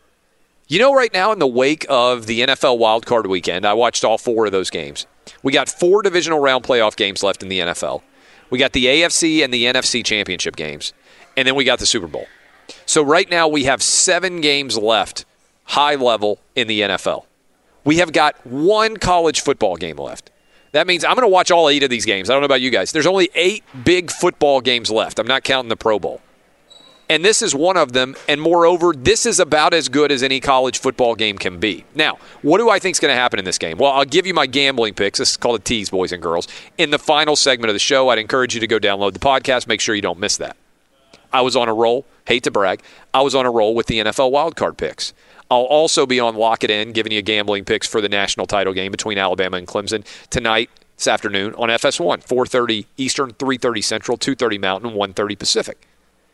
You know, right now in the wake of the N F L wildcard weekend, I watched all four of those games. We got four divisional round playoff games left in the N F L. We got the A F C and the N F C championship games. And then we got the Super Bowl. So right now we have seven games left, high level, in the N F L. We have got one college football game left. That means I'm going to watch all eight of these games. I don't know about you guys. There's only eight big football games left. I'm not counting the Pro Bowl. And this is one of them. And moreover, this is about as good as any college football game can be. Now, what do I think is going to happen in this game? Well, I'll give you my gambling picks. This is called a tease, boys and girls. In the final segment of the show, I'd encourage you to go download the podcast. Make sure you don't miss that. I was on a roll. Hate to brag. I was on a roll with the N F L wildcard picks. I'll also be on Lock It In, giving you gambling picks for the national title game between Alabama and Clemson tonight, this afternoon, on F S one, four thirty Eastern, three thirty Central, two thirty Mountain, one thirty Pacific.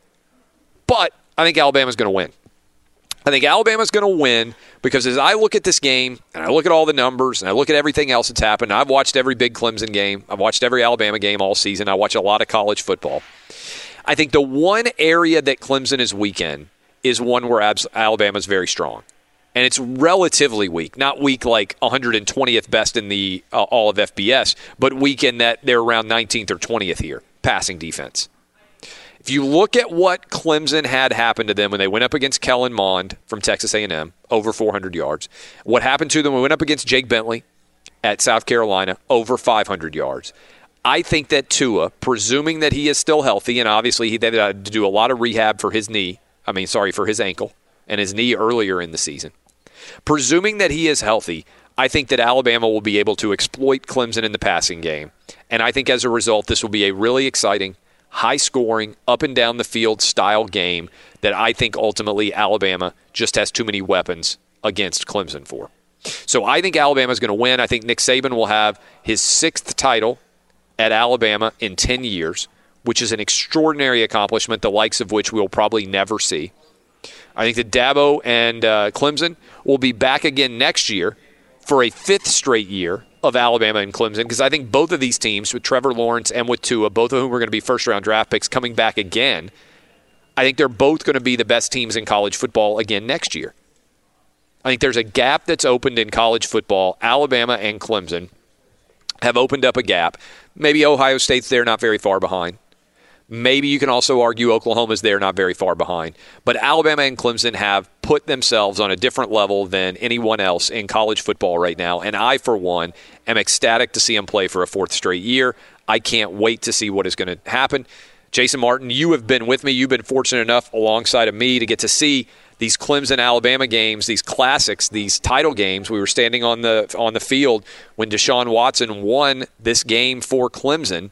But I think Alabama's going to win. I think Alabama's going to win because as I look at this game, and I look at all the numbers, and I look at everything else that's happened, I've watched every big Clemson game. I've watched every Alabama game all season. I watch a lot of college football. I think the one area that Clemson is weak in is one where Alabama's very strong. And it's relatively weak. Not weak like one hundred twentieth best in the uh, all of F B S, but weak in that they're around nineteenth or twentieth here, passing defense. If you look at what Clemson had happen to them when they went up against Kellen Mond from Texas A and M, over four hundred yards. What happened to them when they went up against Jake Bentley at South Carolina, over five hundred yards. I think that Tua, presuming that he is still healthy, and obviously he had to do a lot of rehab for his knee, I mean, sorry, for his ankle and his knee earlier in the season. Presuming that he is healthy, I think that Alabama will be able to exploit Clemson in the passing game. And I think as a result, this will be a really exciting, high-scoring, up-and-down-the-field style game that I think ultimately Alabama just has too many weapons against Clemson for. So I think Alabama's going to win. I think Nick Saban will have his sixth title at Alabama in ten years, which is an extraordinary accomplishment, the likes of which we'll probably never see. I think that Dabo and uh, Clemson will be back again next year for a fifth straight year of Alabama and Clemson, because I think both of these teams, with Trevor Lawrence and with Tua, both of whom are going to be first-round draft picks, coming back again, I think they're both going to be the best teams in college football again next year. I think there's a gap that's opened in college football. Alabama and Clemson have opened up a gap. Maybe Ohio State's there, not very far behind. Maybe you can also argue Oklahoma's there, not very far behind. But Alabama and Clemson have put themselves on a different level than anyone else in college football right now. And I, for one, am ecstatic to see them play for a fourth straight year. I can't wait to see what is going to happen. Jason Martin, you have been with me. You've been fortunate enough alongside of me to get to see these Clemson-Alabama games, these classics, these title games. We were standing on the on the field when Deshaun Watson won this game for Clemson.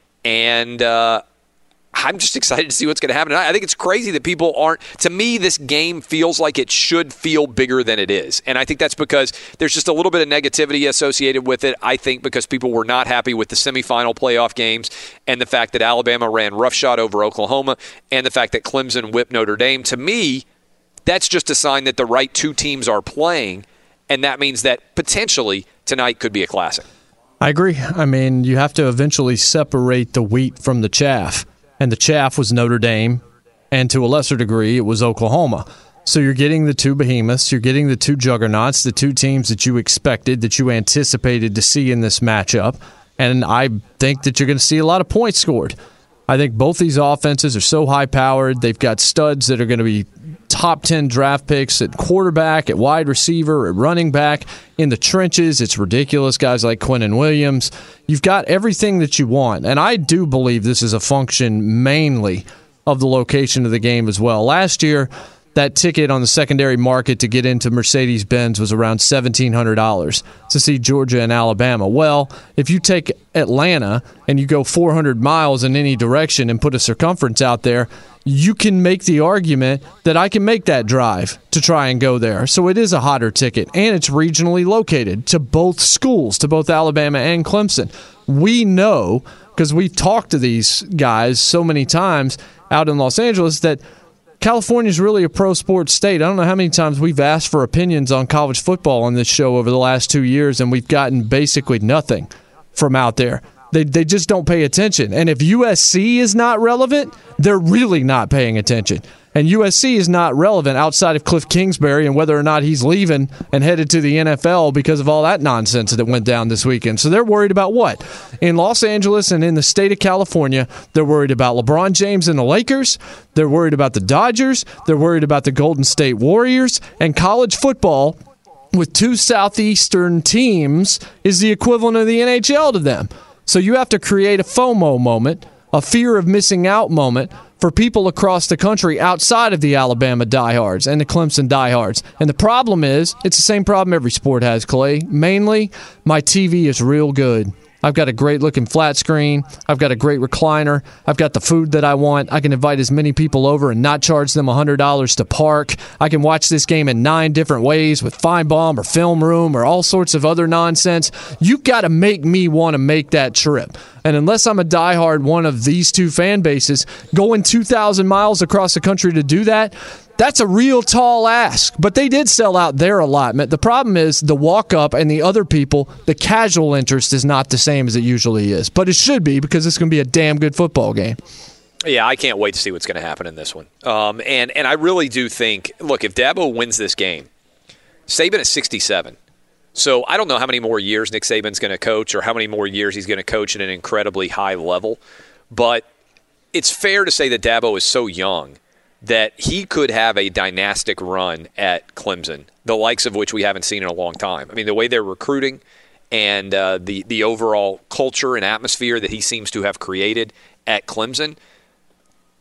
And uh, I'm just excited to see what's going to happen. And I think it's crazy that people aren't – to me, this game feels like it should feel bigger than it is. And I think that's because there's just a little bit of negativity associated with it, I think, because people were not happy with the semifinal playoff games and the fact that Alabama ran roughshod over Oklahoma and the fact that Clemson whipped Notre Dame. To me, that's just a sign that the right two teams are playing, and that means that potentially tonight could be a classic. I agree. I mean, you have to eventually separate the wheat from the chaff. And the chaff was Notre Dame, and to a lesser degree, it was Oklahoma. So you're getting the two behemoths, you're getting the two juggernauts, the two teams that you expected, that you anticipated to see in this matchup. And I think that you're going to see a lot of points scored. I think both these offenses are so high-powered. They've got studs that are going to be top ten draft picks at quarterback, at wide receiver, at running back, in the trenches. It's ridiculous. Guys like Quinnen Williams. You've got everything that you want. And I do believe this is a function mainly of the location of the game as well. Last year, that ticket on the secondary market to get into Mercedes-Benz was around seventeen hundred dollars to see Georgia and Alabama. Well, if you take Atlanta and you go four hundred miles in any direction and put a circumference out there, you can make the argument that I can make that drive to try and go there. So it is a hotter ticket, and it's regionally located to both schools, to both Alabama and Clemson. We know, because we've talked to these guys so many times out in Los Angeles, that California is really a pro sports state. I don't know how many times we've asked for opinions on college football on this show over the last two years, and we've gotten basically nothing from out there. They they just don't pay attention. And if U S C is not relevant, they're really not paying attention. And U S C is not relevant outside of Cliff Kingsbury and whether or not he's leaving and headed to the N F L because of all that nonsense that went down this weekend. So they're worried about what? In Los Angeles and in the state of California, they're worried about LeBron James and the Lakers. They're worried about the Dodgers. They're worried about the Golden State Warriors. And college football, with two Southeastern teams, is the equivalent of the N H L to them. So you have to create a FOMO moment, a fear of missing out moment, for people across the country outside of the Alabama diehards and the Clemson diehards. And the problem is, it's the same problem every sport has, Clay. Mainly, my T V is real good. I've got a great-looking flat screen. I've got a great recliner. I've got the food that I want. I can invite as many people over and not charge them one hundred dollars to park. I can watch this game in nine different ways with Feinbaum or Film Room or all sorts of other nonsense. You've got to make me want to make that trip. And unless I'm a diehard one of these two fan bases, going two thousand miles across the country to do that, that's a real tall ask. But they did sell out their allotment. The problem is the walk-up and the other people, the casual interest is not the same as it usually is. But it should be, because it's going to be a damn good football game. Yeah, I can't wait to see what's going to happen in this one. Um, and, and I really do think, look, if Dabo wins this game, Saban is sixty-seven. So I don't know how many more years Nick Saban's going to coach or how many more years he's going to coach at an incredibly high level. But it's fair to say that Dabo is so young that he could have a dynastic run at Clemson, the likes of which we haven't seen in a long time. I mean, the way they're recruiting and uh, the, the overall culture and atmosphere that he seems to have created at Clemson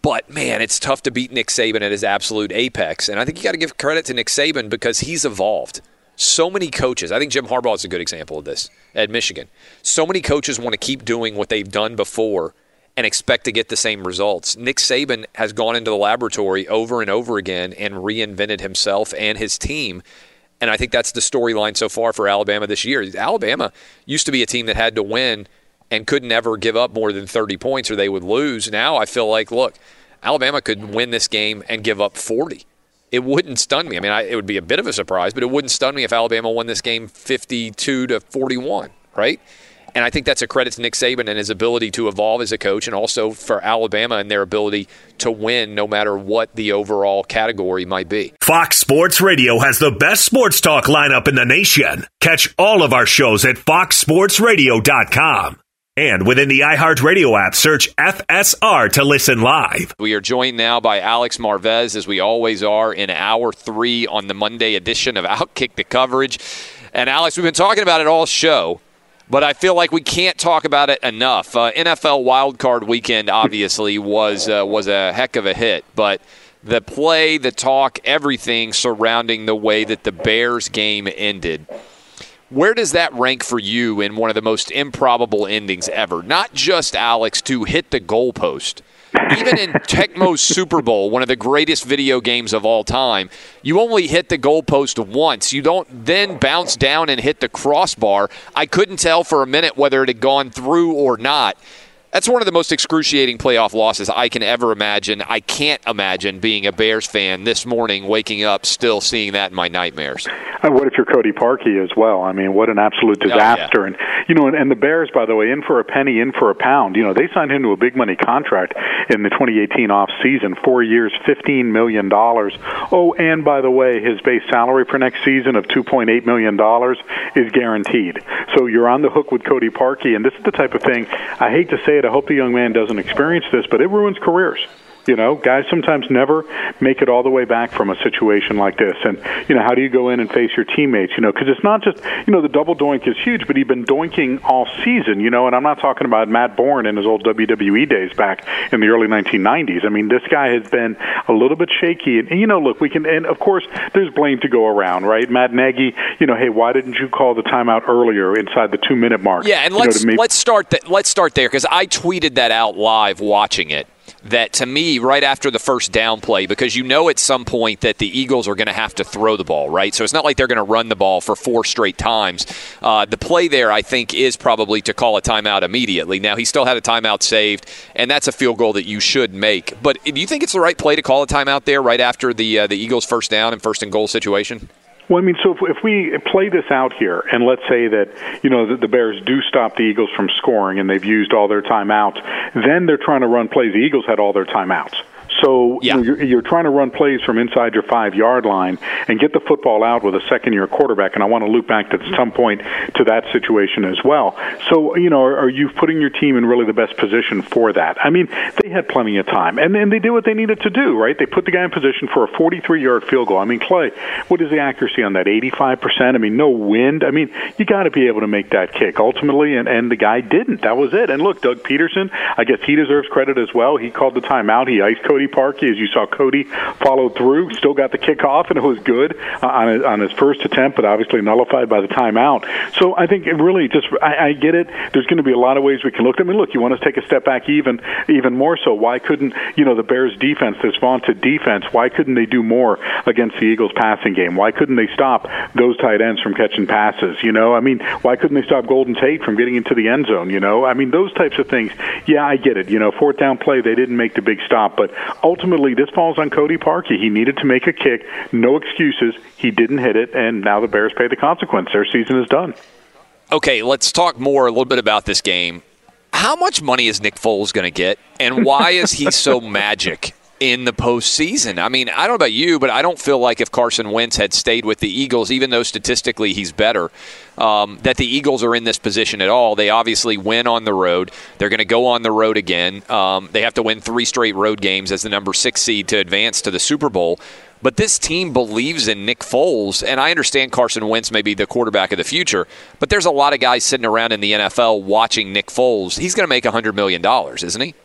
But, man, it's tough to beat Nick Saban at his absolute apex. And I think you got to give credit to Nick Saban because he's evolved. So many coaches, I think Jim Harbaugh is a good example of this at Michigan. So many coaches want to keep doing what they've done before and expect to get the same results. Nick Saban has gone into the laboratory over and over again and reinvented himself and his team. And I think that's the storyline so far for Alabama this year. Alabama used to be a team that had to win and couldn't ever give up more than thirty points or they would lose. Now I feel like, look, Alabama could win this game and give up forty. It wouldn't stun me. I mean, I, it would be a bit of a surprise, but it wouldn't stun me if Alabama won this game fifty-two to forty-one, right? And I think that's a credit to Nick Saban and his ability to evolve as a coach, and also for Alabama and their ability to win no matter what the overall category might be. Fox Sports Radio has the best sports talk lineup in the nation. Catch all of our shows at fox sports radio dot com. And within the iHeartRadio app, search F S R to listen live. We are joined now by Alex Marvez, as we always are, in hour three on the Monday edition of Outkick the Coverage. And, Alex, we've been talking about it all show, but I feel like we can't talk about it enough. Uh, N F L wildcard weekend, obviously, was uh, was a heck of a hit, but the play, the talk, everything surrounding the way that the Bears game ended, where does that rank for you in one of the most improbable endings ever? Not just, Alex, to hit the goalpost. Even in Tecmo's Super Bowl, one of the greatest video games of all time, you only hit the goalpost once. You don't then bounce down and hit the crossbar. I couldn't tell for a minute whether it had gone through or not. That's one of the most excruciating playoff losses I can ever imagine. I can't imagine being a Bears fan this morning, waking up, still seeing that in my nightmares. And what if you're Cody Parkey as well? I mean, what an absolute disaster. Oh, yeah. And, you know, and, and the Bears, by the way, in for a penny, in for a pound. You know, they signed him to a big money contract in the twenty eighteen off season, four years, fifteen million dollars. Oh, and by the way, his base salary for next season of two point eight million dollars is guaranteed. So you're on the hook with Cody Parkey, and this is the type of thing, I hate to say it, I hope the young man doesn't experience this, but it ruins careers. You know, guys sometimes never make it all the way back from a situation like this. And, you know, how do you go in and face your teammates? You know, because it's not just, you know, the double doink is huge, but he'd been doinking all season, you know, and I'm not talking about Matt Bourne in his old W W E days back in the early nineteen nineties. I mean, this guy has been a little bit shaky. And, you know, look, we can, and of course, there's blame to go around, right? Matt Nagy, you know, hey, why didn't you call the timeout earlier inside the two-minute mark? Yeah, and let's, you know, let's, start th- let's start there, because I tweeted that out live watching it. That, to me, right after the first down play, because you know at some point that the Eagles are going to have to throw the ball, right? So it's not like they're going to run the ball for four straight times. Uh, the play there, I think, is probably to call a timeout immediately. Now, he still had a timeout saved, and that's a field goal that you should make. But do you think it's the right play to call a timeout there right after the uh, the Eagles' first down and first and goal situation? Well, I mean, so if, if we play this out here, and let's say that, you know, the, the Bears do stop the Eagles from scoring and they've used all their timeouts, then they're trying to run plays. The Eagles had all their timeouts. So yeah. you know, you're, you're trying to run plays from inside your five-yard line and get the football out with a second-year quarterback, and I want to loop back to some point to that situation as well. So, you know, are, are you putting your team in really the best position for that? I mean, they had plenty of time, and, and they did what they needed to do, right? They put the guy in position for a forty-three-yard field goal. I mean, Clay, what is the accuracy on that, eighty-five percent? I mean, no wind. I mean, you got to be able to make that kick ultimately, and, and the guy didn't. That was it. And look, Doug Peterson, I guess he deserves credit as well. He called the timeout. He iced Cody Parkey, as you saw. Cody followed through, still got the kickoff, and it was good uh, on, his, on his first attempt, but obviously nullified by the timeout. So I think it really just, I, I get it. There's going to be a lot of ways we can look. I mean, look, you want to take a step back even even more so. Why couldn't, you know, the Bears defense, this vaunted defense, why couldn't they do more against the Eagles passing game? Why couldn't they stop those tight ends from catching passes? You know, I mean, why couldn't they stop Golden Tate from getting into the end zone? You know, I mean, those types of things. Yeah, I get it. You know, fourth down play, they didn't make the big stop, but ultimately this falls on Cody Parkey. He needed to make a kick. No excuses. He didn't hit it, and now the Bears pay the consequence. Their season is done. Okay, let's talk more a little bit about this game. How much money is Nick Foles going to get, and why is he so magic in the postseason? I mean, I don't know about you, but I don't feel like if Carson Wentz had stayed with the Eagles, even though statistically he's better, um, that the Eagles are in this position at all. They obviously win on the road. They're going to go on the road again. Um, they have to win three straight road games as the number six seed to advance to the Super Bowl. But this team believes in Nick Foles, and I understand Carson Wentz may be the quarterback of the future, but there's a lot of guys sitting around in the N F L watching Nick Foles. He's going to make one hundred million dollars, isn't he?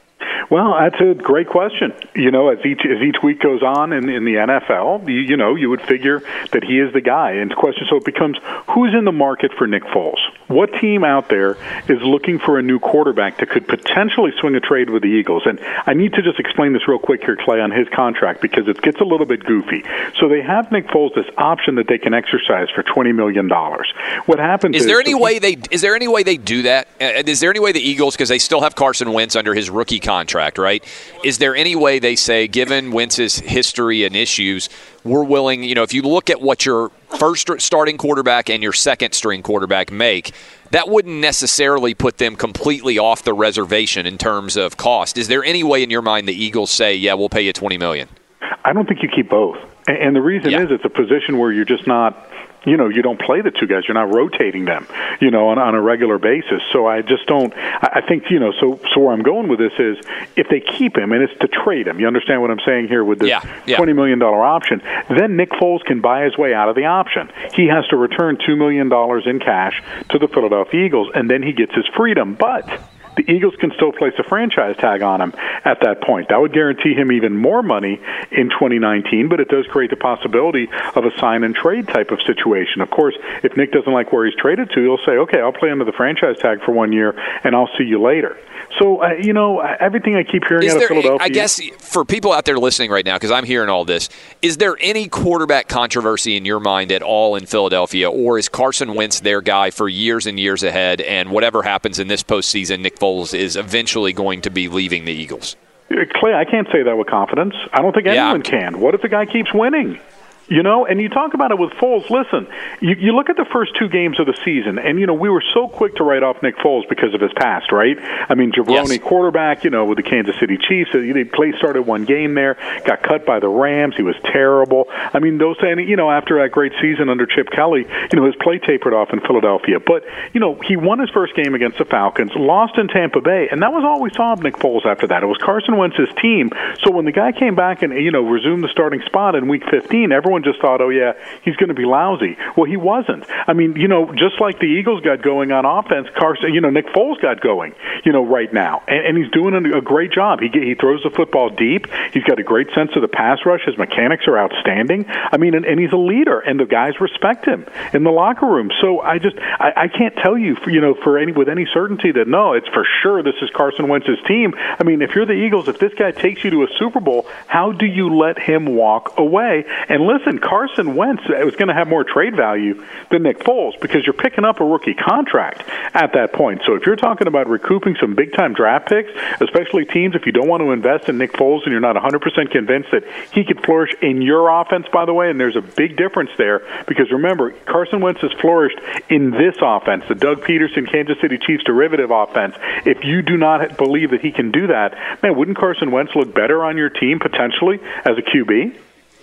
Well, that's a great question. You know, as each as each week goes on in, in the N F L, you, you know, you would figure that he is the guy. And the question, so it becomes, who's in the market for Nick Foles? What team out there is looking for a new quarterback that could potentially swing a trade with the Eagles? And I need to just explain this real quick here, Clay, on his contract, because it gets a little bit goofy. So they have Nick Foles, this option that they can exercise for twenty million dollars. What happens is... Is there any way they Is there any way they do that? Is there any way the Eagles, because they still have Carson Wentz under his rookie contract, right? Is there any way they say, given Wentz's history and issues, we're willing, you know, if you look at what your first starting quarterback and your second string quarterback make, that wouldn't necessarily put them completely off the reservation in terms of cost. Is there any way in your mind the Eagles say, yeah, we'll pay you twenty million dollars? I don't think you keep both. And the reason yeah. is it's a position where you're just not, you know, you don't play the two guys. You're not rotating them, you know, on, on a regular basis. So I just don't, I think, you know, so so where I'm going with this is if they keep him, and it's to trade him, you understand what I'm saying here with this yeah, yeah. twenty million dollars option, then Nick Foles can buy his way out of the option. He has to return two million dollars in cash to the Philadelphia Eagles, and then he gets his freedom. But the Eagles can still place a franchise tag on him at that point. That would guarantee him even more money in twenty nineteen, but it does create the possibility of a sign-and-trade type of situation. Of course, if Nick doesn't like where he's traded to, he'll say, okay, I'll play under the franchise tag for one year, and I'll see you later. So, uh, you know, everything I keep hearing is out there, of Philadelphia... I guess for people out there listening right now, because I'm hearing all this, is there any quarterback controversy in your mind at all in Philadelphia, or is Carson Wentz their guy for years and years ahead, and whatever happens in this postseason, Nick Foles is eventually going to be leaving the Eagles? Clay, I can't say that with confidence. I don't think anyone yeah. can. What if the guy keeps winning? You know, and you talk about it with Foles. Listen, you, you look at the first two games of the season, and, you know, we were so quick to write off Nick Foles because of his past, right? I mean, Jabroni yes. quarterback, you know, with the Kansas City Chiefs. He played, started one game there, got cut by the Rams. He was terrible. I mean, those, and, you know, after that great season under Chip Kelly, you know, his play tapered off in Philadelphia. But, you know, he won his first game against the Falcons, lost in Tampa Bay, and that was all we saw of Nick Foles after that. It was Carson Wentz's team. So when the guy came back and, you know, resumed the starting spot in week fifteen, everyone just thought, oh, yeah, he's going to be lousy. Well, he wasn't. I mean, you know, just like the Eagles got going on offense, Carson, you know, Nick Foles got going, you know, right now. And, and he's doing a, a great job. He he throws the football deep. He's got a great sense of the pass rush. His mechanics are outstanding. I mean, and, and he's a leader, and the guys respect him in the locker room. So I just, I, I can't tell you, for, you know, for any with any certainty that, no, it's for sure this is Carson Wentz's team. I mean, if you're the Eagles, if this guy takes you to a Super Bowl, how do you let him walk away? And listen, Carson Carson Wentz was going to have more trade value than Nick Foles because you're picking up a rookie contract at that point. So if you're talking about recouping some big-time draft picks, especially teams, if you don't want to invest in Nick Foles and you're not one hundred percent convinced that he could flourish in your offense, by the way, and there's a big difference there because remember, Carson Wentz has flourished in this offense, the Doug Peterson Kansas City Chiefs derivative offense. If you do not believe that he can do that, man, wouldn't Carson Wentz look better on your team potentially as a Q B?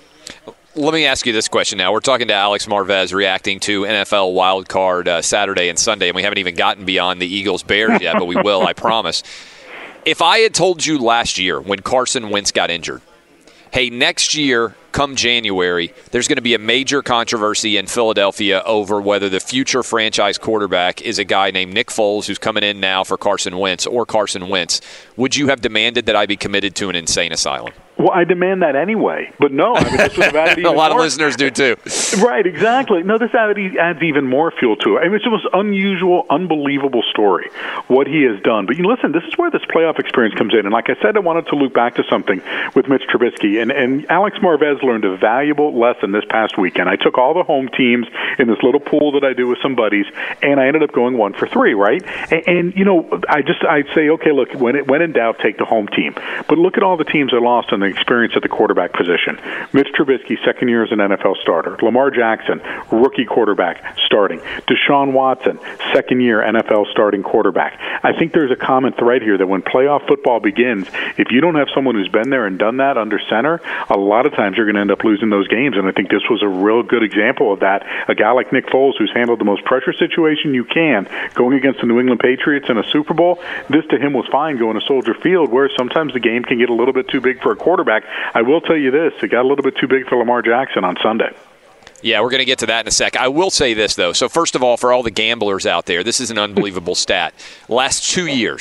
Let me ask you this question now. We're talking to Alex Marvez reacting to N F L Wild Card uh, Saturday and Sunday, and we haven't even gotten beyond the Eagles-Bears yet, but we will, I promise. If I had told you last year when Carson Wentz got injured, hey, next year, come January, there's going to be a major controversy in Philadelphia over whether the future franchise quarterback is a guy named Nick Foles, who's coming in now for Carson Wentz, or Carson Wentz, would you have demanded that I be committed to an insane asylum? Well, I demand that anyway, but no. I mean, this would have added even a lot more. of listeners do too. Right, exactly. No, this adds even more fuel to it. I mean, it's the most unusual, unbelievable story, what he has done. But you listen, this is where this playoff experience comes in. And like I said, I wanted to loop back to something with Mitch Trubisky. And, and Alex Marvez learned a valuable lesson this past weekend. I took all the home teams in this little pool that I do with some buddies, and I ended up going one for three, right? And, and you know, I just, I'd say, okay, look, when, it, when in doubt, take the home team. But look at all the teams that lost in the experience at the quarterback position. Mitch Trubisky, second year as an N F L starter. Lamar Jackson, rookie quarterback, starting. Deshaun Watson, second year N F L starting quarterback. I think there's a common thread here that when playoff football begins, if you don't have someone who's been there and done that under center, a lot of times you're going to end up losing those games. And I think this was a real good example of that. A guy like Nick Foles, who's handled the most pressure situation you can, going against the New England Patriots in a Super Bowl, this to him was fine going to Soldier Field, where sometimes the game can get a little bit too big for a quarterback. I will tell you this, it got a little bit too big for Lamar Jackson on Sunday. Yeah, we're going to get to that in a sec. I will say this, though. So first of all, for all the gamblers out there, this is an unbelievable stat. Last two years,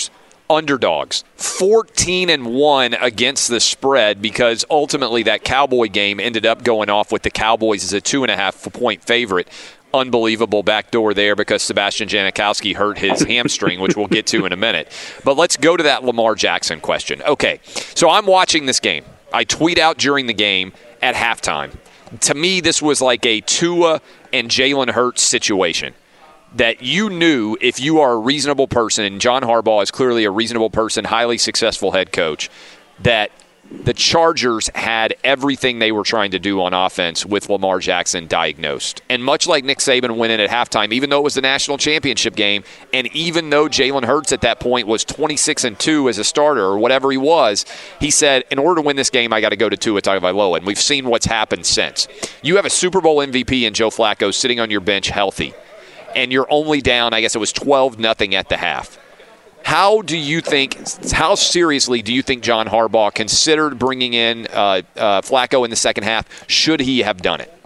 underdogs, fourteen and one against the spread, because ultimately that Cowboy game ended up going off with the Cowboys as a two and a half point favorite. Unbelievable backdoor there because Sebastian Janikowski hurt his hamstring, which we'll get to in a minute. But let's go to that Lamar Jackson question. Okay, so I'm watching this game. I tweet out during the game at halftime. To me, this was like a Tua and Jalen Hurts situation. That you knew, if you are a reasonable person, and John Harbaugh is clearly a reasonable person, highly successful head coach, that the Chargers had everything they were trying to do on offense with Lamar Jackson diagnosed. And much like Nick Saban went in at halftime, even though it was the national championship game, and even though Jalen Hurts at that point was twenty-six and two as a starter or whatever he was, he said, in order to win this game, I got to go to Tua Tagovailoa. And we've seen what's happened since. You have a Super Bowl M V P in Joe Flacco sitting on your bench healthy, and you're only down, I guess it was twelve nothing at the half. How do you think, how seriously do you think John Harbaugh considered bringing in uh, uh, Flacco in the second half? Should he have done it?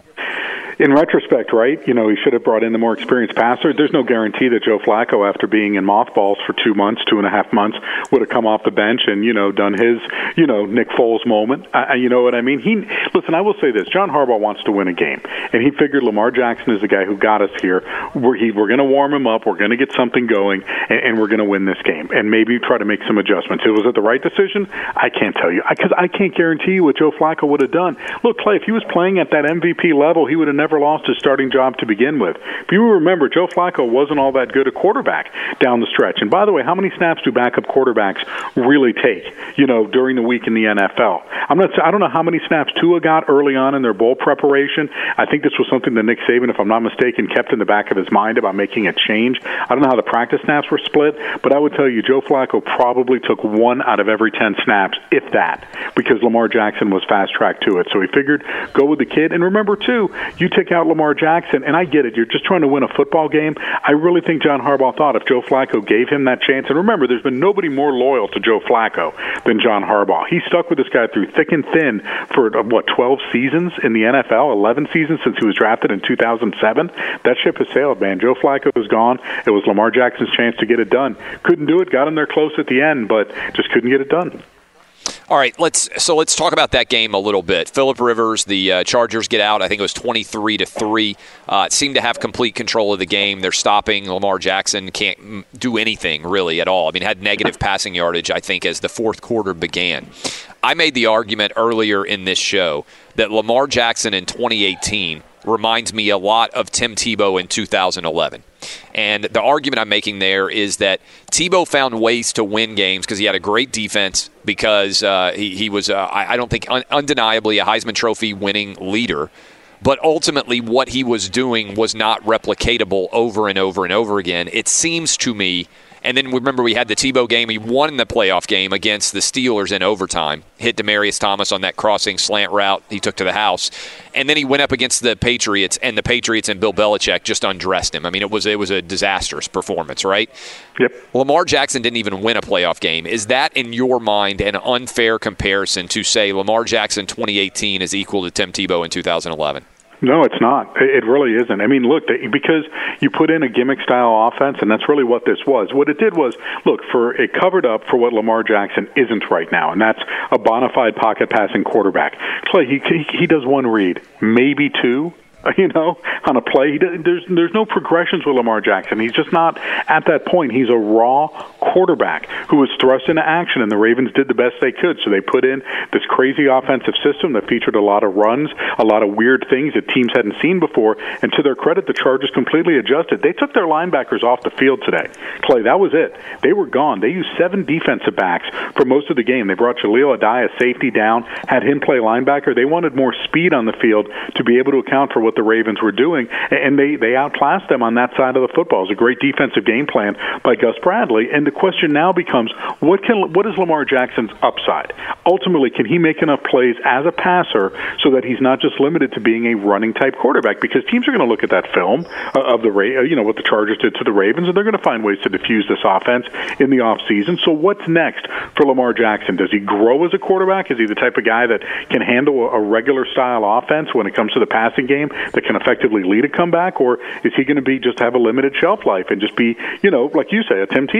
In retrospect, right, you know, he should have brought in the more experienced passer. There's no guarantee that Joe Flacco, after being in mothballs for two months, two and a half months, would have come off the bench and, you know, done his, you know, Nick Foles moment. Uh, you know what I mean? He Listen, I will say this. John Harbaugh wants to win a game, and he figured Lamar Jackson is the guy who got us here. We're, he, we're going to warm him up. We're going to get something going, and, and we're going to win this game, and maybe try to make some adjustments. It was it the right decision? I can't tell you, because I, I can't guarantee you what Joe Flacco would have done. Look, Clay, if he was playing at that M V P level, he would have never lost his starting job to begin with. If you remember, Joe Flacco wasn't all that good a quarterback down the stretch. And by the way, how many snaps do backup quarterbacks really take, you know, during the week in the N F L? I'm not, I don't know how many snaps Tua got early on in their bowl preparation. I think this was something that Nick Saban, if I'm not mistaken, kept in the back of his mind about making a change. I don't know how the practice snaps were split, but I would tell you Joe Flacco probably took one out of every ten snaps, if that, because Lamar Jackson was fast-tracked to it. So he figured, go with the kid. And remember, too, you take out Lamar Jackson, and I get it, you're just trying to win a football game. I really think John Harbaugh thought if Joe Flacco gave him that chance, and remember, there's been nobody more loyal to Joe Flacco than John Harbaugh. He stuck with this guy through thick and thin for, what, twelve seasons in the N F L, eleven seasons since he was drafted in two thousand seven. That ship has sailed, man. Joe Flacco is gone. It was Lamar Jackson's chance to get it done. Couldn't do it, got him there close at the end, but just couldn't get it done. All right, let's so let's talk about that game a little bit. Phillip Rivers, the uh, Chargers get out. I think it was twenty-three to three. Uh, seemed to have complete control of the game. They're stopping Lamar Jackson. Can't do anything really at all. I mean, had negative passing yardage, I think, as the fourth quarter began. I made the argument earlier in this show that Lamar Jackson in twenty eighteen reminds me a lot of Tim Tebow in two thousand eleven. And the argument I'm making there is that Tebow found ways to win games because he had a great defense, because uh, he, he was, uh, I, I don't think, un- undeniably a Heisman Trophy winning leader. But ultimately what he was doing was not replicatable over and over and over again. It seems to me. And then remember, we had the Tebow game. He won the playoff game against the Steelers in overtime. Hit Demaryius Thomas on that crossing slant route he took to the house. And then he went up against the Patriots, and the Patriots and Bill Belichick just undressed him. I mean, it was it was a disastrous performance, right? Yep. Lamar Jackson didn't even win a playoff game. Is that, in your mind, an unfair comparison to say Lamar Jackson twenty eighteen is equal to Tim Tebow in two thousand eleven? No, it's not. It really isn't. I mean, look, because you put in a gimmick-style offense, and that's really what this was. What it did was, look, for it covered up for what Lamar Jackson isn't right now, and that's a bona fide pocket-passing quarterback. Clay, he, he, he does one read, maybe two. You know, on a play, he there's there's no progressions with Lamar Jackson. He's just not at that point. He's a raw quarterback who was thrust into action, and the Ravens did the best they could. So they put in this crazy offensive system that featured a lot of runs, a lot of weird things that teams hadn't seen before. And to their credit, the Chargers completely adjusted. They took their linebackers off the field today. Clay, that was it. They were gone. They used seven defensive backs for most of the game. They brought Jaleel Adai, a safety, down, had him play linebacker. They wanted more speed on the field to be able to account for what the Ravens were doing, and they, they outclassed them on that side of the football. It was a great defensive game plan by Gus Bradley, and the question now becomes, what can what is Lamar Jackson's upside? Ultimately, can he make enough plays as a passer so that he's not just limited to being a running-type quarterback? Because teams are going to look at that film of the you know what the Chargers did to the Ravens, and they're going to find ways to diffuse this offense in the offseason. So what's next for Lamar Jackson? Does he grow as a quarterback? Is he the type of guy that can handle a regular-style offense when it comes to the passing game that can effectively lead a comeback, or is he going to be just have a limited shelf life and just be, you know, like you say, a Tim Tebow? I,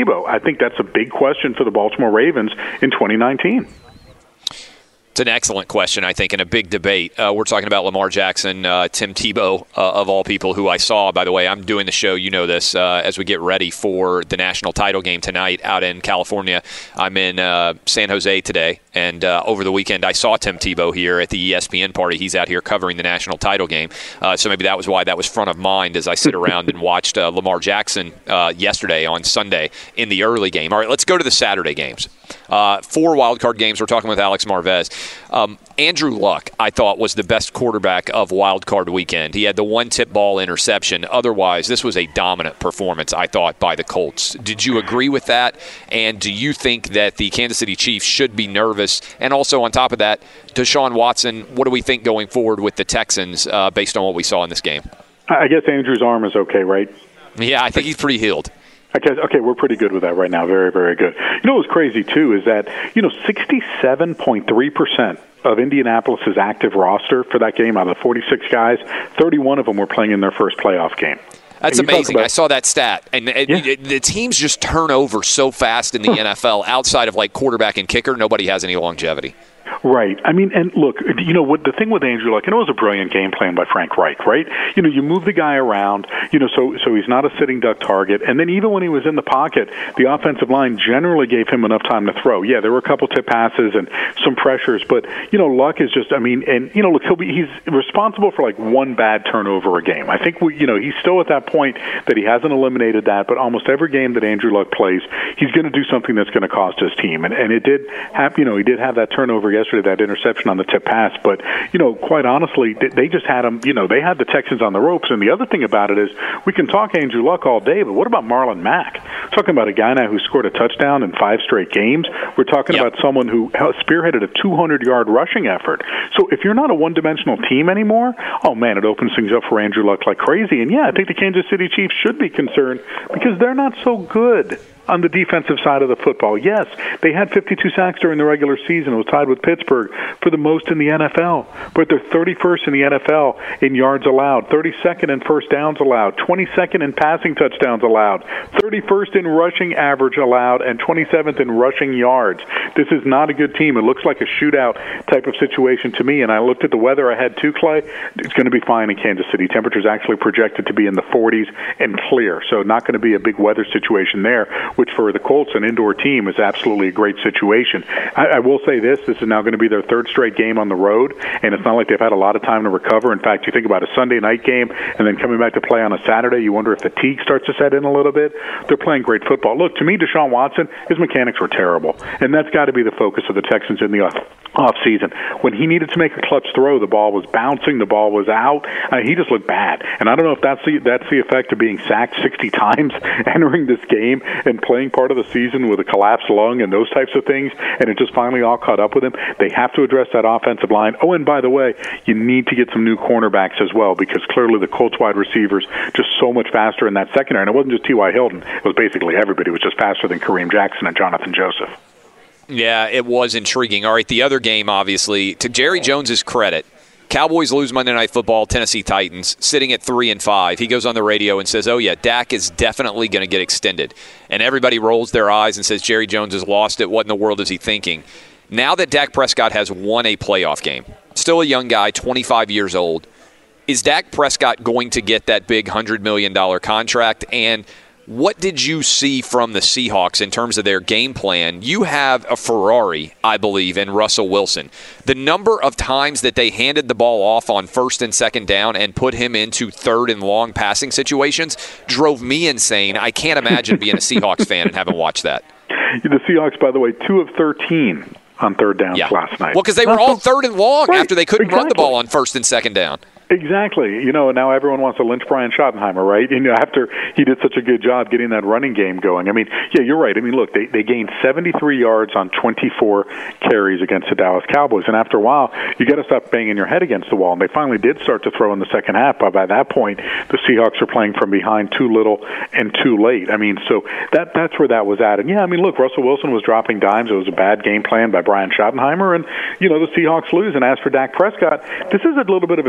think that's a big question for the Baltimore Ravens in twenty nineteen. It's an excellent question, I think, and a big debate. Uh, we're talking about Lamar Jackson, uh, Tim Tebow, uh, of all people, who I saw, by the way. I'm doing the show, you know this, uh, as we get ready for the national title game tonight out in California. I'm in uh, San Jose today, and uh, over the weekend I saw Tim Tebow here at the E S P N party. He's out here covering the national title game, uh, so maybe that was why that was front of mind as I sit around and watched uh, Lamar Jackson uh, yesterday on Sunday in the early game. All right, let's go to the Saturday games. Uh, four wildcard games. We're talking with Alex Marvez. Um, Andrew Luck, I thought, was the best quarterback of wildcard weekend. He had the one tip ball interception. Otherwise, this was a dominant performance, I thought, by the Colts. Did you agree with that? And do you think that the Kansas City Chiefs should be nervous? And also, on top of that, Deshaun Watson, what do we think going forward with the Texans uh, based on what we saw in this game? I guess Andrew's arm is okay, right? Yeah, I think he's pretty healed. Okay, okay, we're pretty good with that right now. Very, very good. You know what's crazy, too, is that, you know, sixty-seven point three percent of Indianapolis's active roster for that game, out of the forty-six guys, thirty-one of them were playing in their first playoff game. That's amazing. About, I saw that stat. And, and yeah. the teams just turn over so fast in the huh. N F L. Outside of, like, quarterback and kicker, nobody has any longevity. Right. I mean, and look, you know, what the thing with Andrew Luck, and it was a brilliant game plan by Frank Reich, right? You know, you move the guy around, you know, so so he's not a sitting duck target. And then even when he was in the pocket, the offensive line generally gave him enough time to throw. Yeah, there were a couple tip passes and some pressures, but, you know, Luck is just, I mean, and, you know, look, he'll be, he's responsible for like one bad turnover a game. I think, we, you know, he's still at that point that he hasn't eliminated that, but almost every game that Andrew Luck plays, he's going to do something that's going to cost his team. And, and it did have, you know, he did have that turnover yesterday, that interception on the tip pass, but, you know, quite honestly, they just had him, you know, they had the Texans on the ropes. And the other thing about it is, we can talk Andrew Luck all day, but what about Marlon Mack? We're talking about a guy now who scored a touchdown in five straight games. We're talking yep. about someone who spearheaded a two hundred yard rushing effort. So if you're not a one-dimensional team anymore, oh man, it opens things up for Andrew Luck like crazy. And yeah, I think the Kansas City Chiefs should be concerned because they're not so good on the defensive side of the football. Yes, they had fifty-two sacks during the regular season. It was tied with Pittsburgh for the most in the N F L. But they're thirty-first in the N F L in yards allowed, thirty-second in first downs allowed, twenty-second in passing touchdowns allowed, thirty-first in rushing average allowed, and twenty-seventh in rushing yards. This is not a good team. It looks like a shootout type of situation to me. And I looked at the weather ahead too, Clay. It's going to be fine in Kansas City. Temperatures actually projected to be in the forties and clear. So not going to be a big weather situation there, which for the Colts, an indoor team, is absolutely a great situation. I, I will say this, this is now going to be their third straight game on the road, and it's not like they've had a lot of time to recover. In fact, you think about a Sunday night game and then coming back to play on a Saturday, you wonder if fatigue starts to set in a little bit. They're playing great football. Look, to me, Deshaun Watson, his mechanics were terrible, and that's got to be the focus of the Texans in the off, off season. When he needed to make a clutch throw, the ball was bouncing, the ball was out. I mean, he just looked bad, and I don't know if that's the, that's the effect of being sacked sixty times entering this game and playing part of the season with a collapsed lung and those types of things, and it just finally all caught up with him. They have to address that offensive line. Oh, and by the way, you need to get some new cornerbacks as well, because clearly the Colts wide receivers just so much faster in that secondary. And it wasn't just T Y. Hilton. It was basically everybody was just faster than Kareem Jackson and Jonathan Joseph. Yeah, it was intriguing. All right, the other game, obviously, to Jerry Jones's credit, Cowboys lose Monday Night Football, Tennessee Titans, sitting at three and five. He goes on the radio and says, oh, yeah, Dak is definitely going to get extended. And everybody rolls their eyes and says, Jerry Jones has lost it. What in the world is he thinking? Now that Dak Prescott has won a playoff game, still a young guy, twenty-five years old, is Dak Prescott going to get that big one hundred million dollars contract? And what did you see from the Seahawks in terms of their game plan? You have a Ferrari, I believe, in Russell Wilson. The number of times that they handed the ball off on first and second down and put him into third and long passing situations drove me insane. I can't imagine being a Seahawks fan and having watched that. The Seahawks, by the way, two of thirteen on third downs yeah. last night. Well, because they were all third and long right. after they couldn't exactly. run the ball on first and second down. Exactly. You know, and now everyone wants to lynch Brian Schottenheimer, right? And after he did such a good job getting that running game going. I mean, yeah, you're right. I mean, look, they, they gained seventy-three yards on twenty-four carries against the Dallas Cowboys. And after a while, you got to stop banging your head against the wall. And they finally did start to throw in the second half. But by that point, the Seahawks were playing from behind too little and too late. I mean, so that that's where that was at. And, yeah, I mean, look, Russell Wilson was dropping dimes. It was a bad game plan by Brian Schottenheimer. And, you know, the Seahawks lose. And as for Dak Prescott, this is a little bit of a tricky one.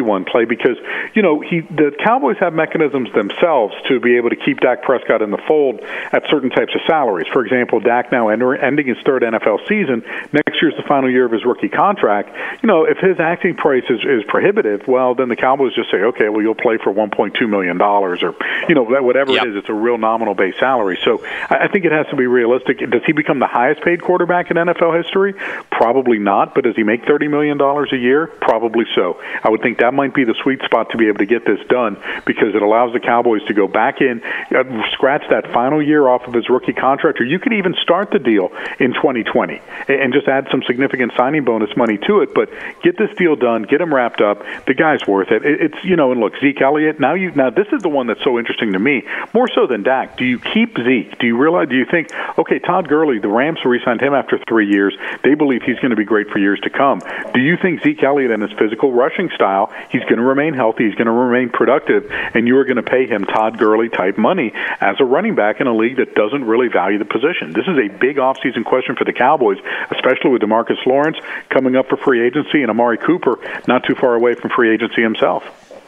one, Clay, because, you know, he the Cowboys have mechanisms themselves to be able to keep Dak Prescott in the fold at certain types of salaries. For example, Dak now enter, ending his third N F L season. Next year's the final year of his rookie contract. You know, if his acting price is, is prohibitive, well, then the Cowboys just say, okay, well, you'll play for one point two million dollars or, you know, whatever yep. it is. It's a real nominal base salary. So I think it has to be realistic. Does he become the highest paid quarterback in N F L history? Probably not. But does he make thirty million dollars a year? Probably so. I would think that might be the sweet spot to be able to get this done, because it allows the Cowboys to go back in, uh, scratch that final year off of his rookie contract, or you could even start the deal in twenty twenty and just add some significant signing bonus money to it. But get this deal done, get him wrapped up. The guy's worth it. It's, you know, and look, Zeke Elliott, now you now this is the one that's so interesting to me, more so than Dak. Do you keep Zeke? Do you realize, do you think, okay, Todd Gurley, the Rams re-signed him after three years. They believe he's going to be great for years to come. Do you think Zeke Elliott and his physical rushing style, he's going to remain healthy, he's going to remain productive, and you are going to pay him Todd Gurley-type money as a running back in a league that doesn't really value the position? This is a big offseason question for the Cowboys, especially with DeMarcus Lawrence coming up for free agency and Amari Cooper not too far away from free agency himself.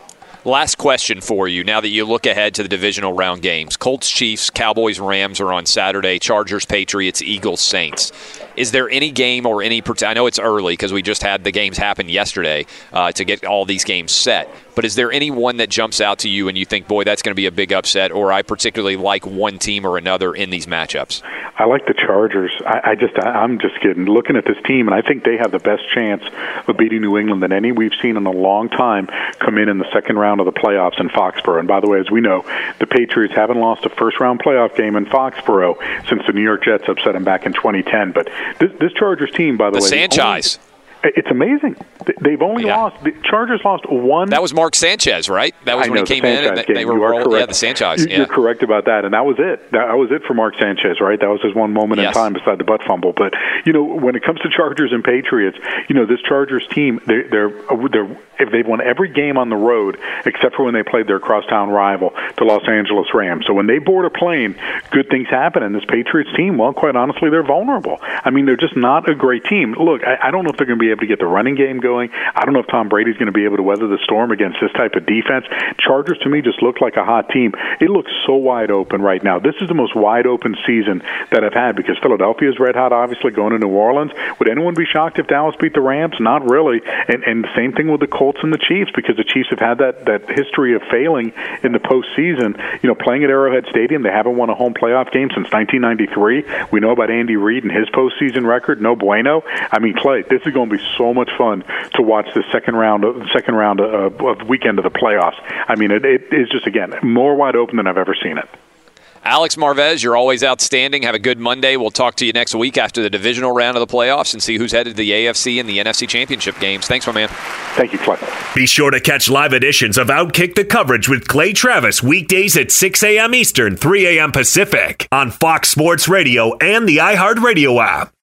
Last question for you, now that you look ahead to the divisional round games. Colts, Chiefs, Cowboys, Rams are on Saturday. Chargers, Patriots, Eagles, Saints. Is there any game or any – I know it's early because we just had the games happen yesterday uh, to get all these games set. But is there any one that jumps out to you and you think, boy, that's going to be a big upset, or I particularly like one team or another in these matchups? I like the Chargers. I, I just, I, I'm just kidding. Looking at this team, and I think they have the best chance of beating New England than any we've seen in a long time come in in the second round of the playoffs in Foxborough. And by the way, as we know, the Patriots haven't lost a first-round playoff game in Foxborough since the New York Jets upset them back in twenty ten. But this, this Chargers team, by the, the way, Sanchez. It's amazing. They've only yeah. lost. The Chargers lost one. That was Mark Sanchez, right? That was I when know, he came the in and they, they were rolling. Yeah, the Sanchez. You're yeah. correct about that, and that was it. That was it for Mark Sanchez, right? That was his one moment yes. in time beside the butt fumble. But you know, when it comes to Chargers and Patriots, you know, this Chargers team, they're they're, they're if they've won every game on the road except for when they played their crosstown rival, the Los Angeles Rams. So when they board a plane, good things happen. And this Patriots team, well, quite honestly, they're vulnerable. I mean, they're just not a great team. Look, I, I don't know if they're going to be able to get the running game going. I don't know if Tom Brady's going to be able to weather the storm against this type of defense. Chargers, to me, just look like a hot team. It looks so wide open right now. This is the most wide open season that I've had, because Philadelphia is red hot, obviously, going to New Orleans. Would anyone be shocked if Dallas beat the Rams? Not really. And, and the same thing with the Colts and the Chiefs, because the Chiefs have had that, that history of failing in the postseason. You know, playing at Arrowhead Stadium, they haven't won a home playoff game since nineteen ninety-three. We know about Andy Reid and his postseason record. No bueno. I mean, Clay, this is going to be so much fun to watch the second round, second round of, of weekend of the playoffs. I mean, it, it is just, again, more wide open than I've ever seen it. Alex Marvez, you're always outstanding. Have a good Monday. We'll talk to you next week after the divisional round of the playoffs and see who's headed to the A F C and the N F C championship games. Thanks, my man. Thank you, Clay. Be sure to catch live editions of Outkick the Coverage with Clay Travis weekdays at six a.m. Eastern, three a.m. Pacific on Fox Sports Radio and the iHeartRadio app.